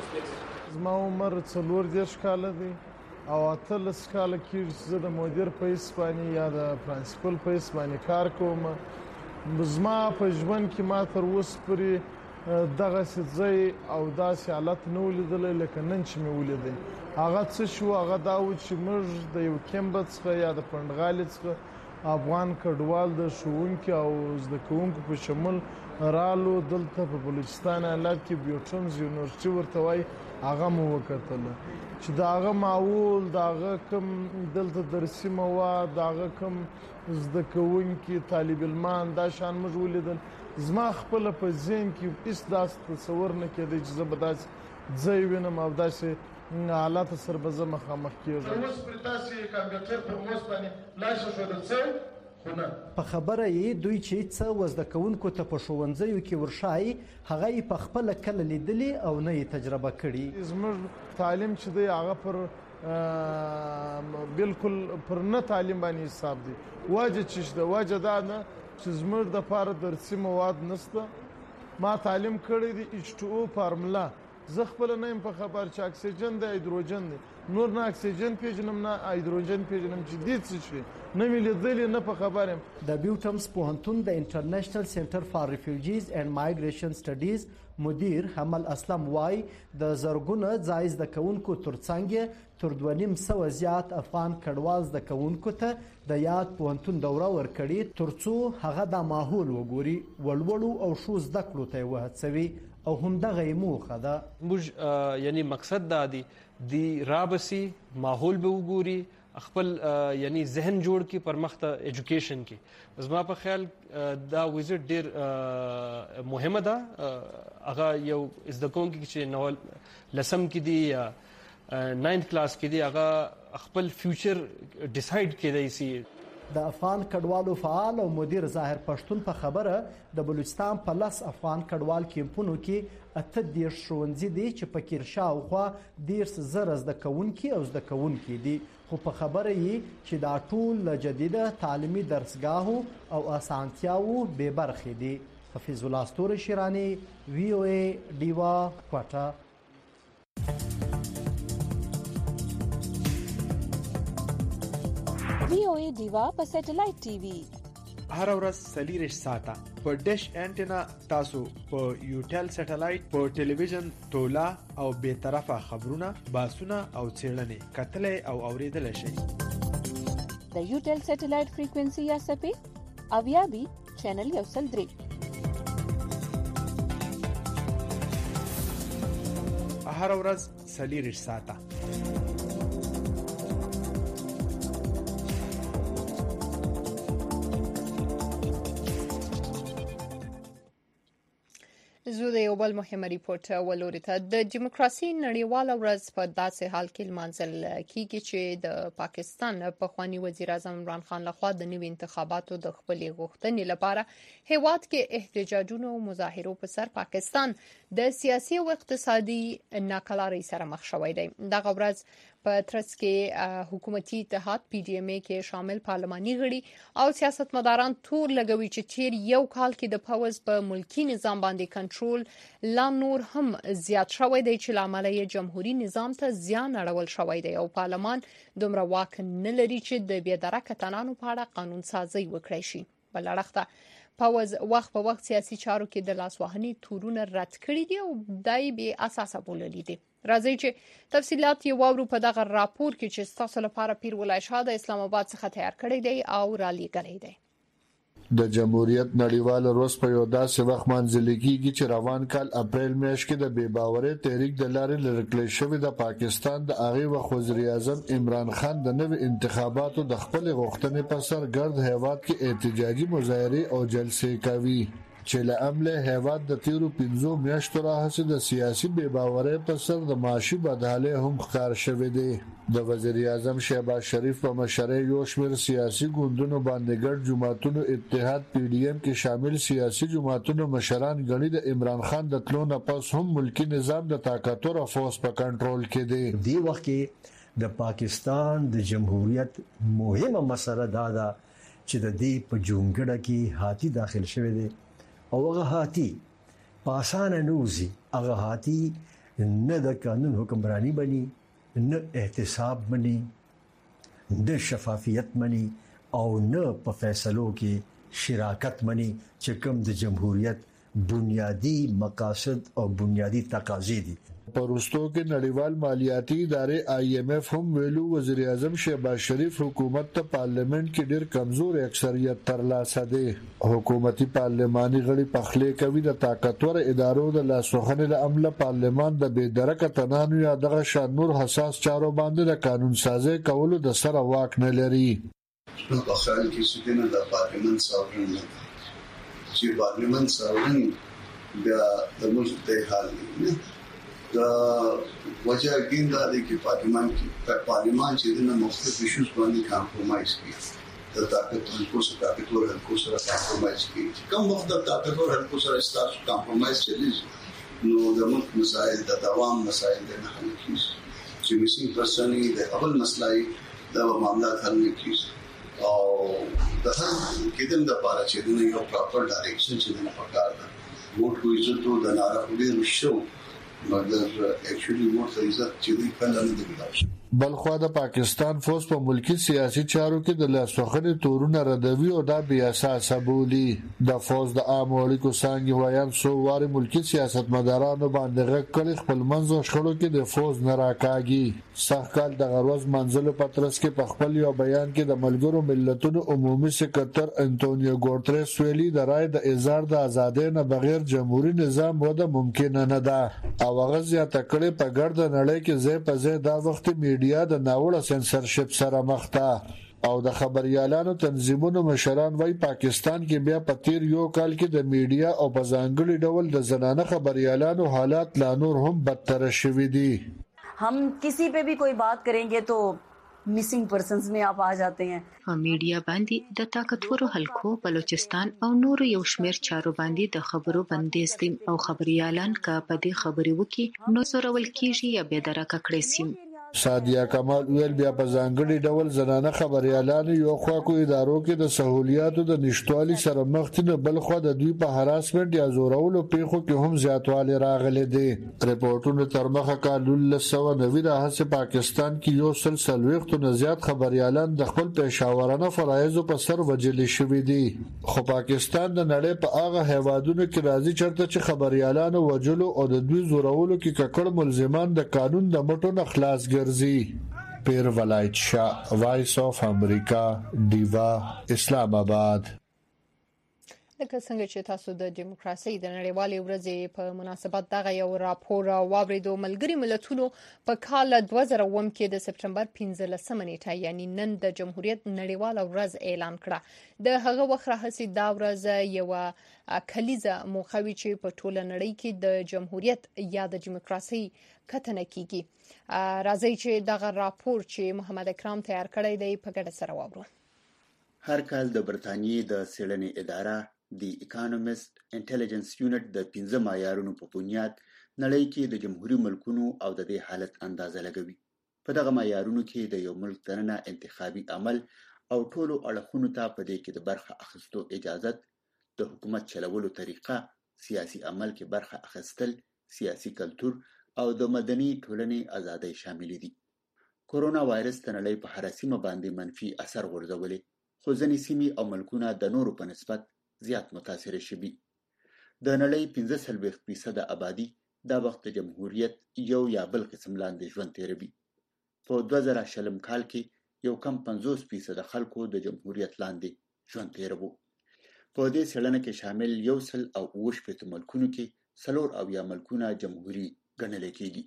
زما عمر څلور دېرش کاله دی او اتلس کاله کېږي چې زه د مدیر په حیث باندې یا د پرنسپل په حیث باندې کار کوم. زما په ژوند کې ما تر اوسه پورې دغسې ځای او داسې حالت نه ولیدلی لکه نن چې مې ولیدی. هغه څه شو؟ هغه دا و چې موږ د یو کیمپ څخه یا د پنډغالي څخه افغان کډوال د ښوونکي او زده کوونکو په شمول رالو. دلته په بلوچستان ایالت کې بیوټنز یونیورسټي ورته وایي، هغه مو وکتله چې د هغه ماحول، د هغه کوم دلته درسي مواد، د هغه کوم زده کوونکي، طالب علمان، دا شان موږ ولیدل. زما خپل په ذهن کې هیڅ داسې تصور نه کېدی چې زه به داسې ځای وینم او داسې حالات سره به زه مخامخ کېږم. اوس پر تاسې کمپیوټر پر موس باندې لاشه ښودل څه خو نه په خبره یې دوی چې څه وزده کوونکو ته په ښوونځیو کې ورښایي هغه یې په خپله کله لیدلي او نه یې تجربه کړي. زموږ تعلیم چې دی هغه پر بالکل پر نه تعلیم باندې حساب دی. وجه چې شته وجه دا نه چې زموږ دپاره درسي مواد نشته. ما تعلیم کړی دی ایچ ټو او فارمولا، زه خپله نه یم په خبر چې اکسیجن دی هایدروجن دی، نور نه اکسیجن پیژنم نه هایدروجن پیژنم چې دې څه شوي نه مې لیدلي نه په خبر یم. د بیوټمز پوهنتون د انټرنیشنل سنټر فار ریفیوجیز اینڈ مایګریشن سټډیز مدیر حمل اسلم وای د زرګونه ځای زده کوونکو ترڅنګ تر دوه نیم سوه زیات افغان کډوال زده کوونکو ته د یاد پوهنتون دوره ورکړي ترڅو هغه د ماحول وګوري، ولوړو او شو زده کړو ته وهڅوي او همدغه یې موخه ده. موږ یعنی مقصد دا دی دی رابسي ماحول به وګوري، خپل یعنی ذهن جوړ کی پر مخ ته ایجوکیشن کی. زما په خیال دا وزټ ډیر مهمه ده. هغه یو زده کوونکی چې نو لسم کې دی یا ناینث کلاس کې دی هغه خپل فیوچر ډیسایډ کړي سي. د افغان کډوالو فعال او مدیر ظاهر پښتون په خبره د بلوچستان په لس افغان کډوال کیمپونو کې اته دیرش ښوونځي دي چې په کې شاوخوا دیرش زره زده کوونکي او زده کوونکي دي، خو په خبره یې چې دا ټول له جدیده تعلیمي درسګاهو او اسانتیاوو بې برخې دي. حفیظ الله ستوري شیرانی، وی او ای، ډیوا، کوټه. وی او ای ډیوا په سټلایټ ټي وي هر ورځ څلور ساعته په ډیش انټینا تاسو په یوټل سټلایټ په ټلویزیون تولا او به طرفه خبرونه، باسونه او څېړنې کتلې او اوریدل شي. د یوټل سټلایټ فریکوئنسي یا سپې او یا بي چینل یو سل درې. هر ورځ څلور ساعته. زه د یو بل مهمه ریپورت ولوري ته د دیموکراسي نړیواله ورځ په داسې حال کې لمانځل کیږي چې د پاکستان پخوانی وزیر اعظم عمران خان لخوا د نوي انتخاباتو د خپلې غوښتنې لپاره هیواد کې احتجاجونو او مظاهرو په سر پاکستان د سیاسي او اقتصادي ناکلارۍ سره مخ شوی دی. دغه ورځ په ترڅ کې حکومتي اتحاد پی ډی ایم ای کې شامل پارلماني غړي او سیاستمداران تور لګوي چې تیر یو کال کې د پوز په ملکی نظام باندې کنټرول لا نور هم زیات شوی دی چې لامل یې جمهوریت نظام ته زیان اړول شوی دی او پارلمان دومره واک نه لري چې د بېدرکه تنانو په اړه قانون سازي وکړي شي. بل اړخته پوز وخت په وخت سیاسي چارو کې د لاسوهنې تورونه رد کړي دي او دای به اساسه بوللي دي. راځي چې تفصيلات یې واورو په دغه راپور کې چې ستاسو لپاره پیر ولای شاه د اسلام آباد څخه تیار کړی دی او را لېږلی دی. د جمهوریت نړیوال ورځ په یو داسې وخت منځل کېږي چې روان کال اپریل میاشت کې د بې باورۍ تحریک د لارې لرکلی شوی د پاکستان د هغې وخت وزیر اعظم عمران خان د نوي انتخاباتو د خپلې غوښتنې په سر ګرد هیواد کې احتجاجي مظاهرې او جلسې کوي چې له امله هیواد د تیرو پنځو میاشتو راهیسې د سیاسي بې باورۍ په سر د معاشي بدحالۍ هم ښکار شوی دی. د وزیر اعظم شهباز شریف په مشرۍ یو شمېر سیاسي ګوندونو باندې ګډ جماعتونو اتحاد پی ډی ایم کې شامل سیاسي جماعتونو مشران ګڼي د عمران خان د تلو نه پس هم ملکی نظام د طاقتور افوز په کنټرول کې دی. دی وخت کې د پاکستان د جمهوریت مهمه مسله دا ده چې د دې په جونګړه کې هاتی داخل شوی دی او هغه هاتی په اسانه نوزي. هغه هاتی نه د قانون حکمرانی بني، نه احتساب مني، نه شفافیت مني او نه په فیصلو کې شراکت مني چې کوم د جمهوریت بنیادی مقاصد او بنیادی تقاضې دي. پروستو کې نړیوال مالیاتي ادارې آی ایم ایف هم ویلو وزیر اعظم شهباز شریف حکومت ته پارلیمنت کې ډیر کمزور اکثریت ترلاسه دی. حکومتي پارلماني غړي پخلې کوي د طاقتور ادارو د لاسوهنې له امله پارلمان د بې درکه تنانو یا دغه شان نور حساس چارو باندې د قانون سازي کولو د سره واک نه لري. نو په خیال کې چې دنه د پارلمان ساورن نه چې پارلمان ساورن بیا د ملک ته حال نه دا وجه ګین دا دی چې پارلمان کې پارلمان چې د مختلف ایشوز باندې کمپرمایز کوي د طاقت هلکو سره طاقتور هلکو سره کمپرمایز کوي کوم وخت د طاقتور هلکو سره ستاسو کمپرمایز چلیږي نو د ملک مسایل د دوام مسایل نه حل کیږي چې میسینګ پرسنی د اول مسلې دا معاملات حل نه کیږي او د هر کېدل د پاره چې د یو پراپر ډایرکشن چې نه پکار ده ووټ کو عزت او د ناره په شو مګر اکچولی ووټ ته عزت چې دی کله نه دی. بلخوا د پاکستان فوج په ملکی سیاسي چارو کې د لاسوهنې تورونه ردوي او دا بیا اساسه بولي. د فوج د عام اړیکو څنګه وایي څو واري ملکی سیاستمدارانو باندې غږ کړي خپل منځو شخړو کې د فوج نه راکاږي. سخت کال د غروز منځلو پترس کې په خپل یو بیان کې د ملګرو ملتونو عمومي سکرټر انټونیو ګوټریس ویلي د رای د اظهار د ازادۍ نه بغیر جمهوریت نظام وده ممکن نه ده او هغه زیاته کړي په ګرد نړۍ کې ځای په ځای دا وخت میډیا د ناوړه سنسرشپ سره مخ ده او د خبريالانو تنظیمونو مشران وايي پاکستان کې بیا په تیر یو کال کې د میډیا او په ځانګړي ډول د زنانه خبريالانو حالات لا نور هم بدتر شوي دي. हम किसी पे भी कोई बात करेंगे तो मिसिंग पर्सनस में आप आ जाते हैं. میډیا باندې د طاقتورو حلقو بلوچستان او نور یو شمیر چارو باندې د خبرو بندیز دي او خبريالان کا په دې خبري وکي نو زورول کیږي یا به درکه کړی سي. سادیا کمال ویل بیا په ځانګړي ډول زنانه خبريالانو یو خوا کو ادارو کې د سہولیاتو د نشټوالي سره مخ دي بل خو د دوی په هراسمنت یا زورولو پیښو کې هم زیاتوالی راغلي دي. ریپورتونو تر مخه کال ألف وسیزده نوي راهیسې پاکستان کې یو سلسله وختو نه زیات خبريالان د خپل پېښورانه فرایضو په سر وجلي شوي دي. خو پاکستان د نړۍ په هغه هیوادونو کې راځي چرته چې خبريالانو وجلو او د دوی زورولو کې ککړ ملزمان د قانون د مټو نه خلاص ګرځي. پیر ولایت شاه، وایس آف امریکا، دیوا، اسلام آباد. لکه څنګه چې تاسو د دیموکراسي د نړیوالې ورځې په مناسبت دغه یو راپور واوریدو. ملګري ملتونو په کال دوه زره اووه کې د سپټمبر پنځلسمه نیټه یعنی نن د جمهوریت نړیواله ورځ اعلان کړه. د هغه وخت راهیسې دا ورځ یو کلیزه موخه وي چې په ټوله نړۍ کې د جمهوریت یا د دیموکراسي کتنه کیږي. راځي چې دغه راپور چې محمد اکرام تیار کړی دی په ګډه سره واورو. هر کال د برتانیې د څېړنې اداره د اکانومیست انټيليجنس یونټ د پنځه معیارونو په بنیاد نړۍ کې د جمهوریت ملکونو او د دې حالت اندازه لګوي. په دغه معیارونو کې د یو ملک دننه انتخابي عمل او ټولو اړخونو ته په دې کې د برخه اخیستو اجازت، د حکومت چلولو طریقه، سیاسي عمل کې برخه اخیستل، سیاسي کلتور او د مدني ټولنې ازادۍ شامل دي. کورونا وایرس د نړۍ په هر سیمه باندې منفي اثر غورځولی، خو ځینې سیمې او ملکونه د نورو په نسبت زیات متاثر شوي. د نړۍ پنځه څلوېښت فیصده آبادي دا وخت د جمهوریت یو یا بل قسم لاندې ژوند تیروي. په دوه زره شلم کال کې یو کم پنځوس فیصده خلکو د جمهوریت لاندې ژوند تیرو. په دې څېړنه کې شامل یو سل او اوه شپېته ملکونو کې څلور اویا ملکونه جمهوري ګڼل کېږي.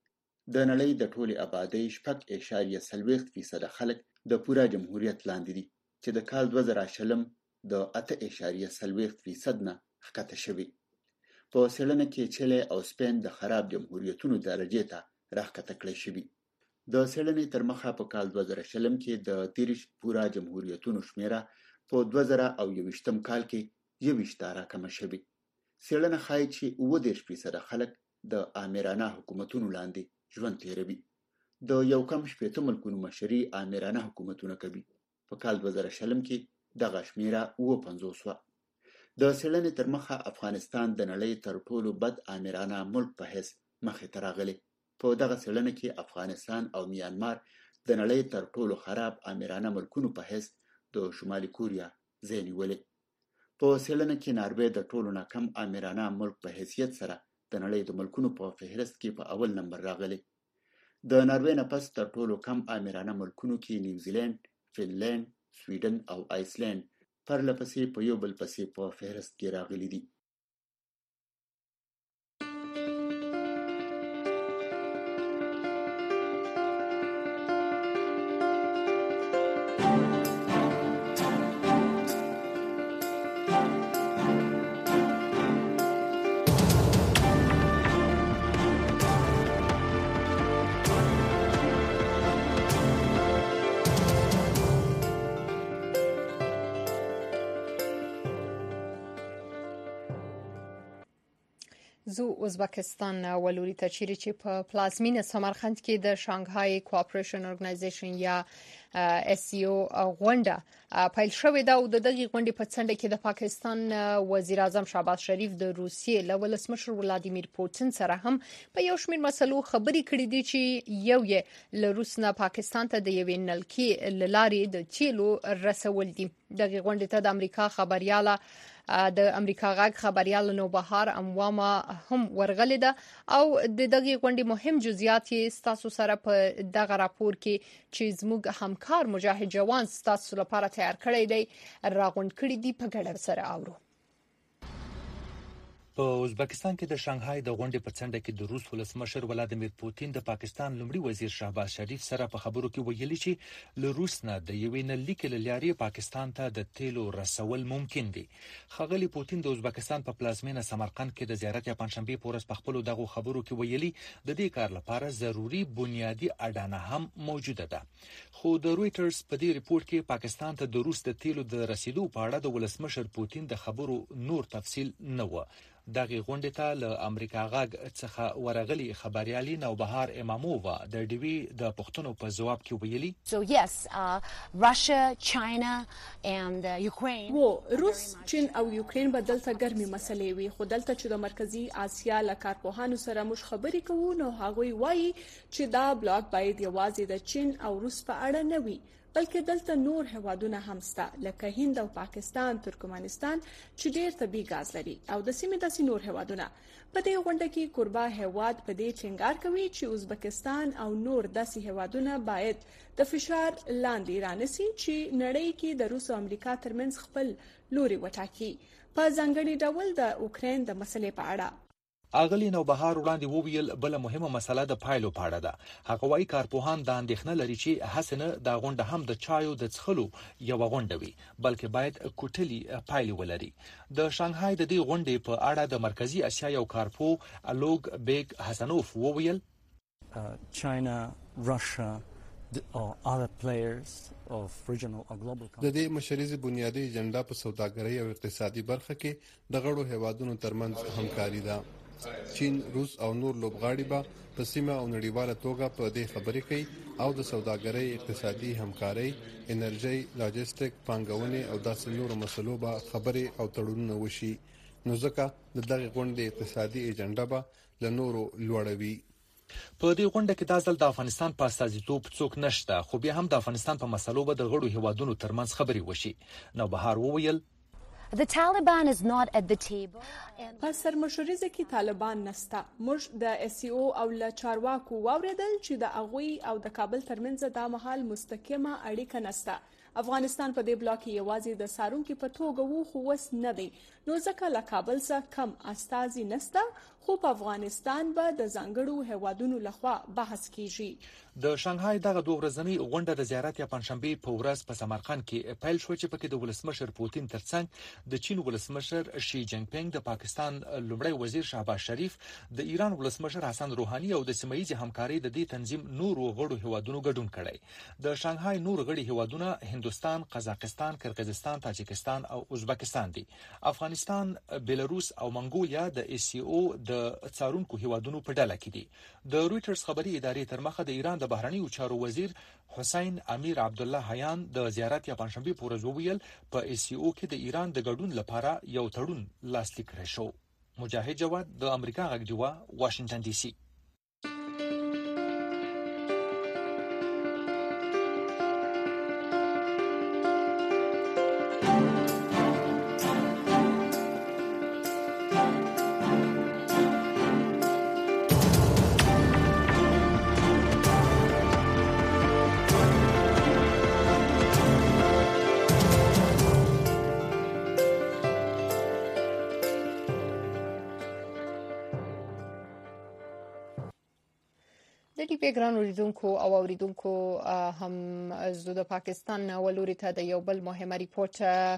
د نړۍ د ټولې آبادۍ شپږ اعشاریه څلوېښت فیصده خلک د پوره جمهوریت لاندې دي چې د کال دوه زره شلم د اته اعشاریه څلوېښت فیصد نه ښکته شوي. په څېړنه کې چیلي او سپین د خراب جمهوریتونو درجې ته راښکته کړی شوي. د څېړنې تر مخه په کال دوه زره شلم کې د دېرش پوره جمهوریتونو شمیره په دوه زره او یوویشتم کال کې یوویشت راکمه شوې. څېړنه ښایي چې اووه دېرش فیصده خلک د آمرانه حکومتونو لاندې ژوند تیروي. د یو کم شپېته ملکونو مشري آمرانه حکومتونه کوي. په کال دوه زره شلم کې دغه شمیره اووه پنځوس وه. د څېړنې تر مخه افغانستان د نړۍ تر ټولو بد آمرانه ملک په حیث مخې ته راغلی. په دغه څېړنه کې افغانستان او میانمار د نړۍ تر ټولو خراب آمرانه ملکونو په حیث د شمالي کوریا ځای نیولی. په څېړنه کې ناروې د ټولو نه کم آمرانه ملک په حیثیت سره د نړۍ د ملکونو په فهرست کې په اول نمبر راغلی. د ناروې نه پس تر ټولو کم آمرانه ملکونو کې نیوزیلند، فنلند، سویډن او آیسلند پرله پسې په یو بل پسې په فهرست کې راغلي دي. زو ازبکستان ولوري ته چیرې چې په پلازمینه سمرقند کې د شانګهای کوآپریشن اورګنایزیشن یا اس سی او غونډه پیل شوې ده او د دغه غونډې په څنډه کې د پاکستان وزیر اعظم شهباز شریف د روسیې له ولسمشر ولادیمیر پوتین سره هم په یو شمېر مسلو خبرې کړې دي چې یو یې له روس نه پاکستان ته د یوې نلکې له لارې د تیلو رسول دي. دغه غونډې ته د امریکا خبرياله د امریکا غاګ خبريال نوبهار امواما هم ورغلې ده او د دغه غونډې مهم جزئیات ستاسو سره په دغه راپور کې چې زموږ همکار مجاهد جوان ستاسو لپاره تیار کړی دی راغونډ کړی دی په ګډه سره اورو. په ازبکستان کې د شانګهای د غونډې په څنډه کې د روس ولسمشر ولادیمیر پوتین د پاکستان لومړي وزیر شهباز شریف سره په خبرو کې ویلي چې له روس نه د یوې نلکې له لارې پاکستان ته د تیلو رسول ممکن دي. ښاغلي پوتین د ازبکستان په پلازمینه سمرقند کې د زیارت یا پنځشنبه په ورځ په خپلو دغه خبرو کې ویلي د دې کار لپاره ضروري بنیادی اډانه هم موجوده ده. خو د رويټرز په دې ریپورت کې پاکستان ته د روس د تیلو د رسیدو په اړه د ولسمشر پوتین د خبرو نور تفصیل نه و. دغه غونډې ته له امریکا غاګ څخه ورغلي خبريالي نوبهار امامووا د ډیوی د پښتنو په جواب کې ویلي So yes, uh, Russia, China and uh, Ukraine. و روس، چین او یوکرین به دلته ګرمي مسلې وي، خو دلته چې د مرکزی اسیا له کارپوهانو سره موږ خبرې کوو نو هغوی وایي چې دا بلاک باید یوازې د چین او روس په اړه نه وي بلکې دلته نور هیوادونه هم شته لکه هند او پاکستان، ترکمنستان چې ډېر طبي ګاز لري او د سیمې داسې نور هیوادونه. په دې غونډه کې کوربه هیواد په دې ټینګار کوي چې ازبکستان او نور داسې هیوادونه باید د فشار لاندې رانسي چې نړۍ کې د روس او امریکا ترمنځ خپل لوري وټاکي. په ځانګړي ډول د اوکراین د مسلې په اړه اغلی نوبهار وړاندې وویل بل مهمه مسله د پایلو په اړه ده. هغه وايي کارپوهان د اندېښنه لري چې حسنه د غونډه هم د چایو د څښلو یو غونډه وي بلکې باید کوټلي پایلې ولري. د شانګهای د دې غونډې په اړه د مرکزی اسیا یو کارپو الوګ بیگ حسنوف وویل چاینا، راشیا or other players of regional or global د دې مشرعي بنیادی ایجنډا په سوداګرۍ او اقتصادي برخه کې د غړو هیوادونو ترمنځ همکاري ده. چین، روس او نور لوبغاړي به په سیمه او نړیواله توګه په دې خبرې کوي او د سوداګرۍ، اقتصادي همکاري، انرژي، لاجستیک، پانګونې او داسې نورو مسلو به خبرې او تړونونه وشي. نو ځکه د دغه غونډې اقتصادي ایجنډا به له نورو لوړوي. په دې غونډه کې د ځل د افغانستان په استازیتوب څوک نشته خو بیا هم د افغانستان په مسلو به د غړو هیوادونو ترمنځ خبرې وشي. نو بهار وویل The Taliban is not at the table. په سرمشوريزه کې طالبان نسته. موږ د اس سی او او ل چارواکو واوریدل چې د اغوی او د کابل ترمنځ د مهال مستقیمه اړیکه نسته. افغانستان په دې بلاک یوازې د سارونکو په توګه وو خو وس نه دی. نو ځکه له کابل څخه کم استازي نسته خو په افغانستان به د ځانګړو هیوادونو لخوا بحث کیږي. د شانګهای دغه دوه ورځنی غونډه د زیارت یا پنځشنبه په ورځ په سمرقند کې پیل شو چې پکې د ولسمشر پوتین ترڅنګ د چین ولسمشر شي جینګ پینګ، د پاکستان لومړی وزیر شهباز شریف، د ایران ولسمشر حسن روحاني او د سیمایي همکاري د دې تنظیم نورو غړو هیوادونو ګډون کړي. د شانګهای نور غړي هیوادونه هندوستان، قزاقستان، قرغیزستان، تاجکستان او ازبکستان دي. افغانستان، بلاروس او منګولیا د اس سی او د څارونکو هیوادونو په ډله کې دي. د رويټرز خبري ادارې تر مخه د ایران د بهرنیو چارو وزیر حسین امیر عبدالله حیان د زیارت یا پنځشنبه په ورځ وویل په اس سی او کې د ایران د ګډون لپاره یو تړون لاسلیک کړی شو. مجاهد جواد د امریکا غږ دیوا، واشنگټن ډي سي. د ټي پی ګران اوریدونکو او اوریدونکو هم زه د پاکستان ولوري ته د یو بل مهمه ریپورت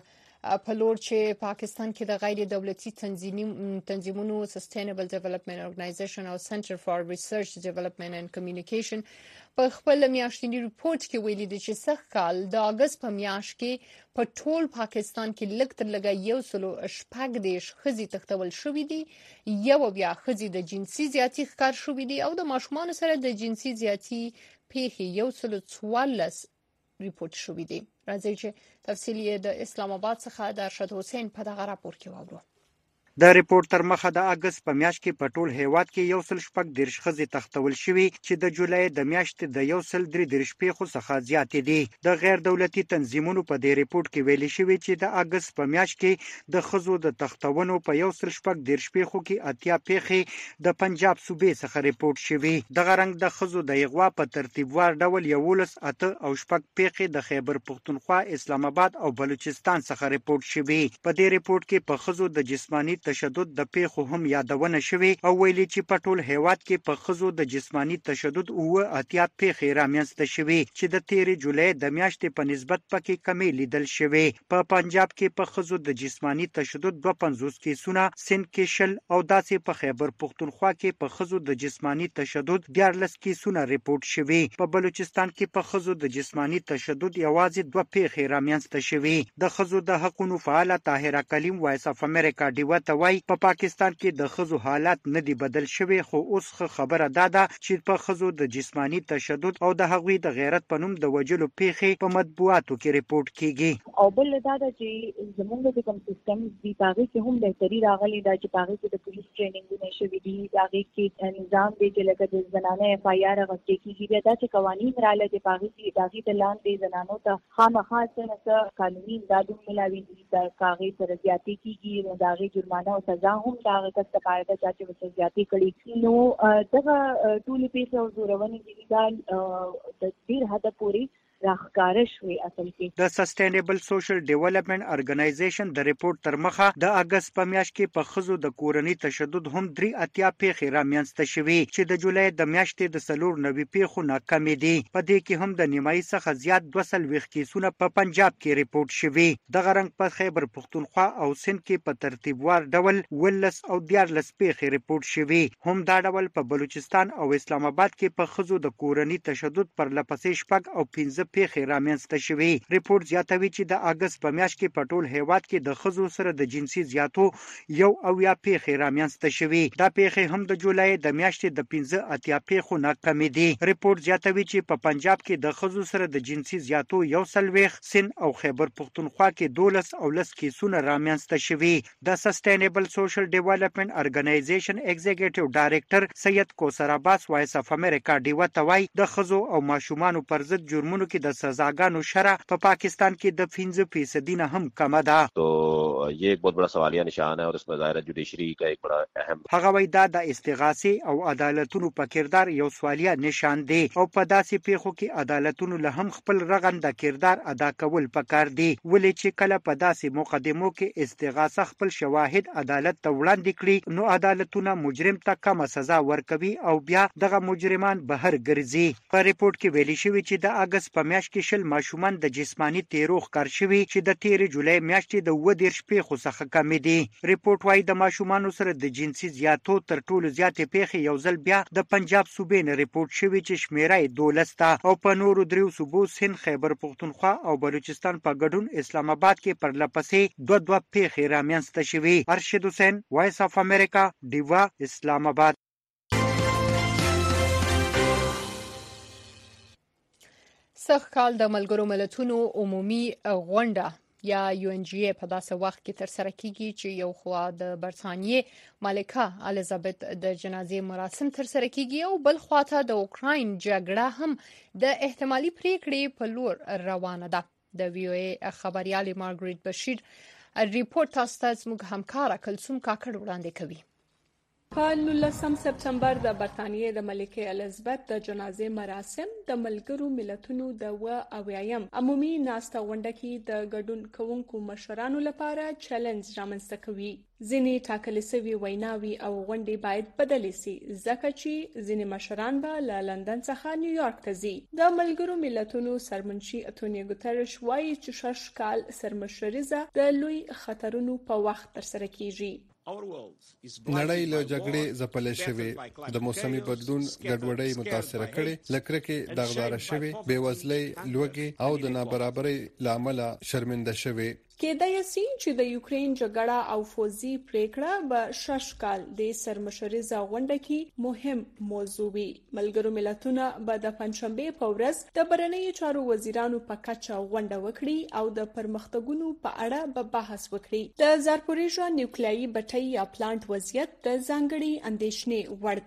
په لور چې پاکستان کې د غیر دولتي تنظیمونو سستینبل ډیولپمنٹ اورګنایزیشن او سنټر فار ریسرچ ډیولپمنٹ اینڈ کمیونیکیشن په خپل میاشتنی ریپورت کې ویلي دي چې سږ کال د اگست په میاشت کې په ټول پاکستان کې لږ تر لږه یو سلو شپږ دیش خزي تختول شوې دي، یو بیا خزي د جنسي زیاتی ښکار شوې دي او د ماشومان سره د جنسي زیاتی پیښې یو سلو څوارلس ریپورت شوې دي. راځي چې تفصیل د اسلام آباد څخه د ارشد حسین په دغه راپور کې واورو. د ریپورت تر مخه د اگست په میاشت کې په ټول هیواد کې یو سل شپږ دیرش ښځې تختول شوي چې د جولای د میاشتې د یو سل درې دیرش پیښو څخه زیاتې دي. د غیر دولتي تنظیمونو په دې ریپورت کې ویلي شوي چې د اگست په میاشت کې د ښځو د تختونو په یو سل شپږ دیرش پیښو کې اتیا پیښې د پنجاب صوبې څخه ریپورت شوي. دغه رنګ د ښځو د اغوا په ترتیبوار ډول یولس، اته او شپږ پیښې د خیبر پختونخوا، اسلام آباد او بلوچستان څخه ریپورت شوي. په دې ریپورت کې په ښځو د جسمانی تشدد د پیښو هم یادونه شوې او ویلي چې په ټول هیواد کې په ښځو د جسمانی تشدد اوه اتیا پیښې رامنځته شوې چې د تیرې جولای د میاشتې په نسبت پکې کمې لیدل شوې. په پنجاب کې په ښځو د جسمانی تشدد دوه پنځوس کیسونه، سند کې شل او داسې په خیبر پختونخوا کې په ښځو د جسمانی تشدد دیارلس کیسونه ریپورت شوې. په بلوچستان کې په ښځو د جسمانی تشدد یوازې دوه پیښې رامنځته شوې. د ښځو د حقوقو فعال طاهره کلیم وایس اف امریکا ډیوا ته ډیوا ته وایي په پا پاکستان کې د ښځو حالات نه دي بدل شوي، خو اوس خبره دا ده چې په ښځو د جسماني تشدد او د هغوی د غیرت په نوم د وجلو پیښې په مطبوعاتو کې ریپورت کیږي. او بل دا ده چې زموږ د کوم سیستم دی هغه کې هم بهتري راغلي دا چې هغه کې د پولیس ټریننګونه شوي دي، هغه کې نظام دی چې لکه د زنانه اف آی آر غوښتل کیږي، بیا دا چې قوانین رااله دي هغه کې داغي د لاندې زنانو ته خامخا څنګه قانوني امداد ملاوي دي، دا کاغذ سره زیاتې کیږي نو داغي جرمانه او سزا هم داغه کس ته قاعده چې وسه زیاتې کړي. نو دغه ټول پیښې او زورونې دي دا د ډیر حد پورې راخکاره شوې. اصل کې د سسټینبل سوشل ډیولپمنٹ ارګنایزیشن د ریپورت تر مخه د اگست په میاشت کې په ښځو د کورنۍ تشدد هم درې اتیا پیښې رامنځته شوې چې د جولای د میاشتې د څلور نوي پیښو نه کمې دي. په دې کې هم د نیمایي څخه زیات دوه څلوېښت کیسونه په پنجاب کې ریپورت شوي. دغه رنګ په خیبر پښتونخوا او سند کې په ترتیبوار ډول ولس او دیارلس پیښې ریپورت شوي. هم دا ډول په بلوچستان او اسلام آباد کې په ښځو د کورنۍ تشدد پر لپسې شپږ او پنځه پیښې رامنځته شوې. ریپورت زیاتوي چې د اگست په میاشت کې په ټول هیواد کې د ښځو سره د جنسي زیاتو یو اویا پیښې رامنځته شوې. دا پیښې هم د جولای د میاشتې د پنځه اتیا پیښو نه کمې دي. ریپورت زیاتوي چې په پنجاب کې د ښځو سره د جنسي زیاتو یو څلوېښت، سند او خیبر پښتونخوا کې دولس او لس کیسونه رامنځته شوي. د سسټینبل سوشل ډیولپمنٹ ارګنایزیشن ایگزیکټیو ډایریکټر سید کوثر عباس وایس اف امریکا ډیوا ته وایي د ښځو او ماشومانو پر ضد جرمونو کې د سزاګانو شرح په پا پاکستان کې د پنځه فیصدي نه هم کم ده. تو یہ ایک بہت بڑا سوالیہ نشان ہے اور اس میں ظاہر ہے جوډیشری کا ایک بڑا اہم. هغه وایي دا د استغاثې او عدالتونو په کردار یو سوالیه نشان دی او په داسې پیښو کې عدالتونو له هم خپل رغنده کردار ادا کول پکار دی. ولې چې کله په داسې مقدمو کې استغاثه خپل شواهد عدالت ته وړاندې کړي نو عدالتونه مجرم ته کم سزا ورکوي او بیا دغه مجرمان بهر ګرځي. په ریپورت کې ویلي شوی چې د اگست په میاشت کې شل ماشومان د جسمانی تیرو ښکار شوي چې د تیرې جولای میاشتې د اووه دېرش پیښو څخه کمې دي. ریپورت وایي د ماشومانو سره د جنسي زیاتو تر ټولو زیاتې پیښې یو ځل بیا د پنجاب صوبې نه ریپورت شوي چې شمیره یې دولس ده او په نورو دریو صوبو سند، خیبر پښتونخوا او بلوچستان په ګډون اسلام آباد کې پر لپسې دوه دوه پیښې رامنځته شوي. ارشد حسین، وایس اف امریکا، ډیوا، اسلام آباد. سږ کال د ملګرو ملتونو عمومي غونډه یا یو ان جی په داسې وخت کې تر سره کیږي چې یو خوا د برتانیې ملکه الیزابت د جنازې مراسم تر سره کیږي او بل خوا ته د اوکراین جګړه هم د احتمالي پریکړې په لور روانه ده. د وی او ای خبريال مارګریټ بشیر ریپورت تاسو ته زموږ همکار کلثوم کاکړ وړاندې کوي. په نولسم سپتمبر د برتانیې د ملکې الیزابت د جنازې مراسم د ملګرو ملتونو د اوه اویایم عمومي ناسته غونډه کې د ګډون کوونکو مشرانو لپاره چیلنج رامنځته کوي. ځینې ټاکلې شوي ویناوي او غونډې باید بدلې سي ځکه چې ځینې مشران به له لندن څخه نیویارک ته ځي. د ملګرو ملتونو سرمنشي انټونیو ګوتریش وایي چې شش کال سرمشریزه د لوی خطرونو په وخت ترسره کیږي. نړۍ له جګړې ځپلې شوې، د موسمي بدلون ګډوډۍ متاثره کړې، له کرکې داغداره شوې، بېوزلۍ، لوږې او د نابرابرۍ له امله شرمنده شوې. کېدای سي چې د یوکرين جګړه او فوزي پریکړه به شش کال د سرمشریزه غونډه کې مهم موضوع وي. ملګرو ملتونه به د پنځشنبه په ورځ د بهرنیو چارو وزیرانو په کچه غونډه وکړي او د پرمختګونو په اړه به بحث وکړي. د زارپوریژا نیوکلیایي بټۍ یا پلانټ وضعیت د ځانګړي اندېښنې وړ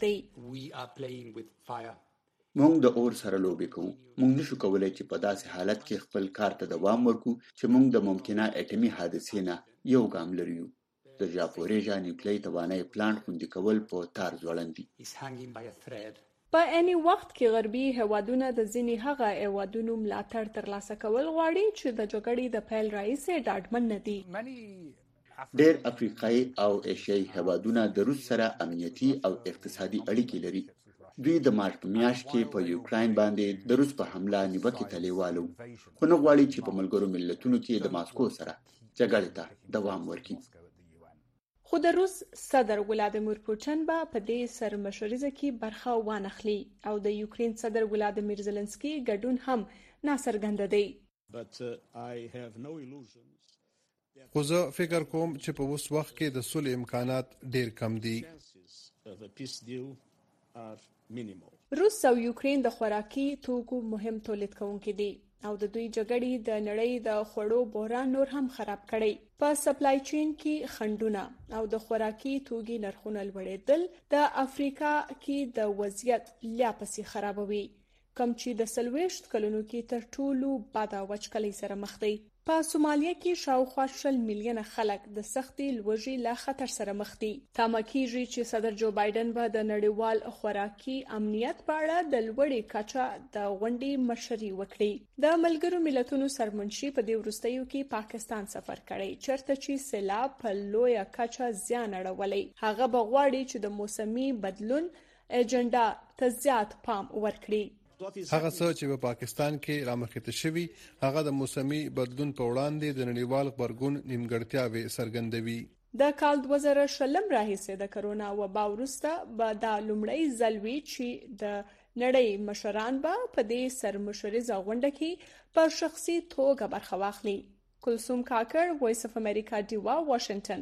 دی. مونږ د اور سره لوبې کوو. مونږ نشو کولای چې په داسې حالت کې خپل کار ته دوام ورکو چې مونږ د ممکنه اټومي حادثې نه یو ګام لري یو. د ژاپوریژا نیوکلیایي توانایي پلانټ خوندي کول په تار ځوړند دي. په اني وخت کې غربي هوادونه د ځینې هغه هوادونو ملاتړ ترلاسه کول غواړي چې د جګړې د پیل راهیسې ډاډمن نه دي. ډېر افریقایي او ایشیایي هوادونه د روس سره امنیتي او اقتصادي اړیکې لري. دوی د مارچ په میاشت کې په یوکراین باندې د روس په حمله نیوکې ته لیوالو، خو نه غواړي چې په ملګرو ملتونو کې د ماسکو سره جګړې ته دوام ورکړي. خو د روس صدر ولادیمیر پوتین به په دې سرمشریزه کې برخه وانخلي او د یوکرين صدر ولادیمیر زيلنسکي ګډون هم ناڅرګند دی. خو زه فکر کوم چې په اوس وخت کې د صلح امکانات ډیر کم دي. روس او یوکرین د خوراکي توکو مهم تولید کوونکي دي او د دوی جګړې د نړۍ د خوړو بحران نور هم خراب کړي. په سپلای چین کې خنډونه او د خوراکي توکو نرخونه لوړېدل د افریقا کې د وضعیت لا پسې خرابوي، کوم چې د سلويشت کلونو کې تر ټولو بد وچکالۍ سره مخ دي. په سومالیا کې شاوخوا شل میلیونه خلک د سختې لوږې له خطر سره مخ دي. تمه کېږي چې صدر جو بایدن به د نړیوال خوراکي امنیت په اړه د لوړې کچه د غونډې مشري وکړي. د ملګرو ملتونو سرمنشي په دې وروستیو کې پاکستان سفر کړی، چیرته چې سیلاب په لویه کچه زیان اړولی. هغه به غواړي چې د موسمي بدلون اجنډا ته زیات پام ورکړي. هغه څه چې په پاکستان کې رامخته شوی هغه د موسمي بدلون په وړاندې د نړیوال غبرګون نیمګړتیاوې څرګندوي. د کال دوه زره شلم راهیسې د کرونا وبا وروسته به دا لومړی ځل وي چې د نړۍ مشران به په دې سرمشریزه غونډه کې په شخصي توګه برخه واخلي. کلثوم کاکر، وایس اف امریکا، ډیوا، واشنگټن.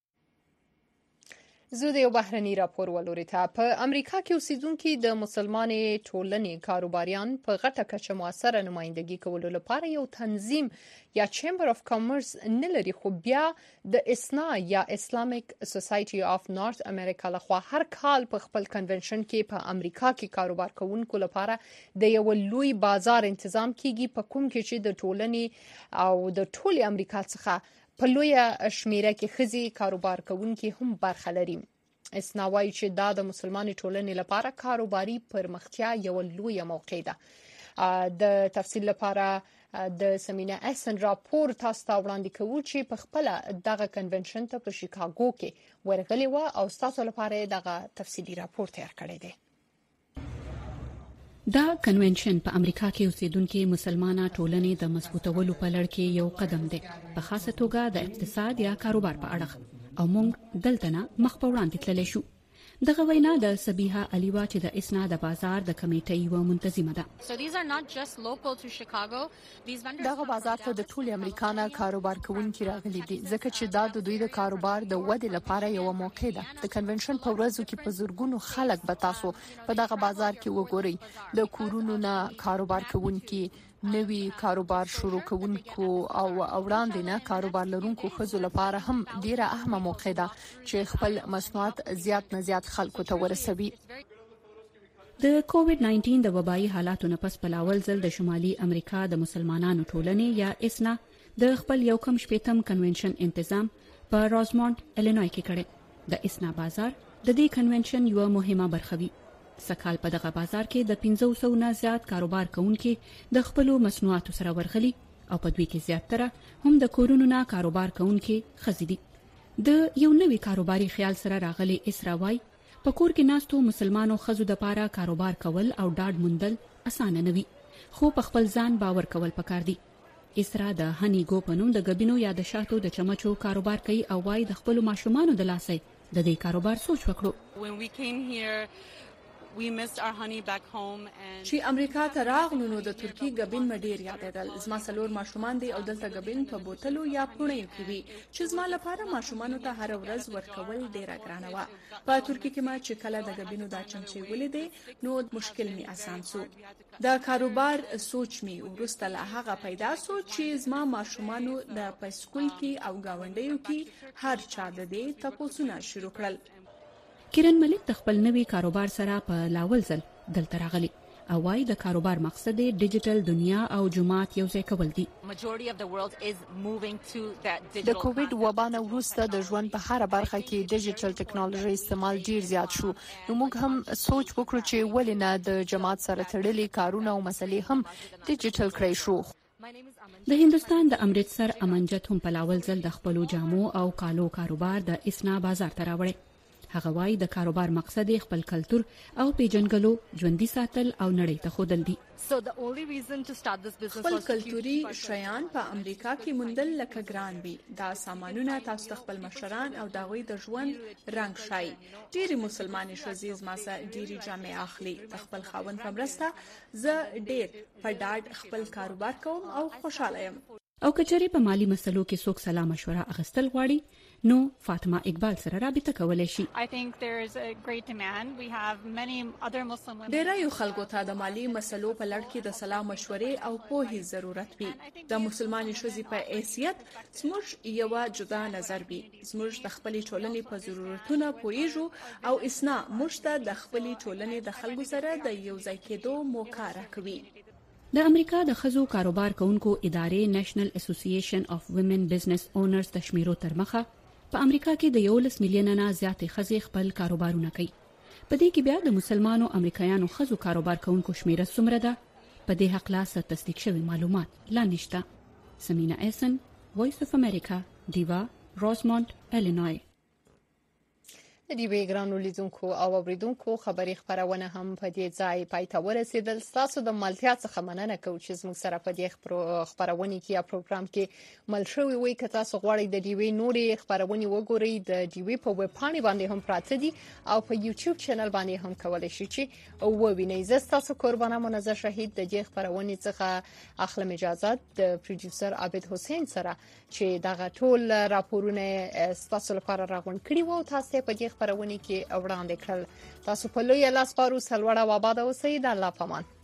زه د یو بهرني راپور ولوري ته په امریکا کې اوسیدونکو د مسلمانې ټولنې کاروباریان په غټه کچه موثره نمائندګي کولو لپاره یو تنظیم یا چیمبر اف کامرس نه لري، خو بیا د اسنا یا اسلامیک سوسایټي اف نارث امریکا لخوا هر کال په خپل کنونشن کې په امریکا کې کاروبار کوونکو لپاره د یو لوی بازار تنظیم کیږي، په کوم کې چې د ټولنې او د ټولي امریکا څخه په لویه شمیره کې ښځې کاروبار کوونکي هم برخه لري. اسنا وايي چې دا د مسلمانې ټولنې لپاره کاروباري پرمختیا یو لویه موقع ده. د تفصیل لپاره د سمینه احسن راپور تاسو ته وړاندې کوو چې په خپل دغه کنونشن ته په شیکاګو کې ورغلی و او تاسو لپاره دغه تفصیلی راپور تیار کړی دی. دا کنونشن په امریکا کې اوسیدونکو مسلمانانه ټولنې د مضبوطولو په لړ کې یو قدم دی، په خاصه توګه د اقتصاد یا کاروبار په اړه، او موږ دلته نه مخ په وړاندې تللی شو. دغه وینا د سبیحه علی وا چې د اسنا د بازار د کمیټې یو منتظمه ده. دغه بازار ته د ټولي امریکا نه کاروبار کوونکي راغلي دي، ځکه چې دا د دوی د کاروبار د ودې لپاره یو موقع ده. د کنونشن په ورځو کې په زورګونو خلک به تاسو په دغه بازار کې وګورئ. د کورونو نه کاروبار کوونکي، نوی کاروبار شروع کوونکو او وړاندې نه کاروبار لرونکو ښځو لپاره هم ډیره اهمه موقع ده چې خپل مصنوعات زیات نه زیات خلکو ته ورسوي. د کووډ ناینټین د وبایي حالاتو نه پس په لاول ځل د شمالي امریکا د مسلمانانو ټولنې یا اسنا د خپل یو کم شپیتم کنونشن تنظیم په رازمونټ الینوی کې کړي. د اسنا بازار د دې کنونشن یو مهمه برخه وي. سکهال په دغه بازار کې د پنځه سوه نه زیات کاروبار کوونکي د خپل مصنوعاتو سره ورغلي او په دوی کې زیاتره هم د کورونو نه کاروبار کوونکي ښځې دي. د یو نوي کاروباري خیال سره راغلي اسراوای په کور کې ناستو مسلمانو ښځو د پاره کاروبار کول او ډاډ موندل اسانه نه وي، خو په خپل ځان باور کول پکار دي. اسرا د هنی ګو پنوم د غبینو یا د شاتو د چمچو کاروبار کوي او وايي د خپل ماشومانو د لاسه د دې کاروبار سوچ وکړو. چې امریکا ته راغلو نو د ترکی غبین مډیر یادېدل. زما څلور ماشومان دي او دلته غبین په بوتلو یا پونیو کې وي چې زما لپاره ماشومانو ته هر ورځ ورکول ډیره ګرانه و. په ترکی کې ما چې کله د غبینو دا چمچې ولیدې نو مشکل می آسان سو. د کاروبار سوچ می ورسته له هغه پیدا سو چې زما ماشومانو د پسکول کې او گاونډیو کې هر چا د دې تاسو شروع کړل. کیرن ملک د خپل نوي کاروبار سره په لاول ځل دلته راغلی او وايي د کاروبار مقصد ډیجیټل دنیا او جماعت یو ځای کول دي. د کووډ وبا نه وروسته د ژوند په هر برخه کې ډیجیټل ټیکنالوژي استعمال ډیر زیات شو. نو موږ هم سوچ وکړو چې ولې نه د جماعت سره تړلي کارونه او مسلې هم ډیجیټل کړی شو. د هندستان د امرتسر امنجت هم په لاول ځل د خپل جامو او کالو کاروبار د اسنا بازار ته راوړی. هغه وايي د کاروبار مقصد خپل کلتور او پیژنګلو ژوندۍ ساتل او نړۍ ته خودل دي. خپل کلتوري شیان په امریکا کې موندل لکه ګران وي. دا سامانونه تاسو خپل مشران او داوی د ژوند رنگ شای. ډېری مسلمانې ښځې زما سره ډېری جامې اخلي. خپل خاوند په مرسته زه ډېر په ډاډ خپل کاروبار کوم او خوشاله یم. او کچري په مالی مسلو کې څوک سلا مشوره اغستل غواړي نو فاطمه اقبال سره رابطه کولای شي. ډېر یو خلکو ته د مالی مسلو په لړ کې د سلا مشورې او پوهې ضرورت وي. د مسلمانې ښځې په حیثیت زموږ یو جدا نظر وي. زموږ د خپلې ټولنې په ضرورتونو پوهیږو او اسنا موږ ته د خپلې ټولنې د خلکو سره د یو ځای کېدو موقع راکوي. د امریکا د ښځو کاروبار کوونکو ادارې نېشنل اسوسییشن اف ویمن بزنس اونرز د شمیرو تر مخه په امریکا کې د یولس میلیونه نه زیاتې ښځې خپل کاروبارونه کوي. په دې کې بیا د مسلمانو امریکایانو ښځو کاروبار کوونکو شمیره څومره ده په دې حق لا څه تصدیق شوی معلومات لا نشته. سمینا ایسن، وایس اف امریکا، دیوا، روزمونټ، الینوی. د دې ګرانو لیدونکو او اوریدونکو خبري خبرونه هم په دې ځای پای ته ورسېدل. تاسو د ملتیا څخه مننه کوم چې زموږ سره په دې خبرونه کې یا پروګرام کې مل شوی وي. که تاسو غواړئ د دې نوري خبرونه وګورئ د دې په ویب پاڼې باندې هم پراته دي او په یوټیوب چینل باندې هم کولای شئ چې ووینئ. زه تاسو قربانه منزه شهید د دې خبرونه څخه اخلم اجازه د پروډوسر عابد حسین سره چې دغه ټول راپورونه تاسو لپاره راغون کړي وو. تاسو په دې خبرونه کې وړاندې کړل. تاسو په لوی لاس پارو سلوړه و آباد اوسئ. د الله پامان.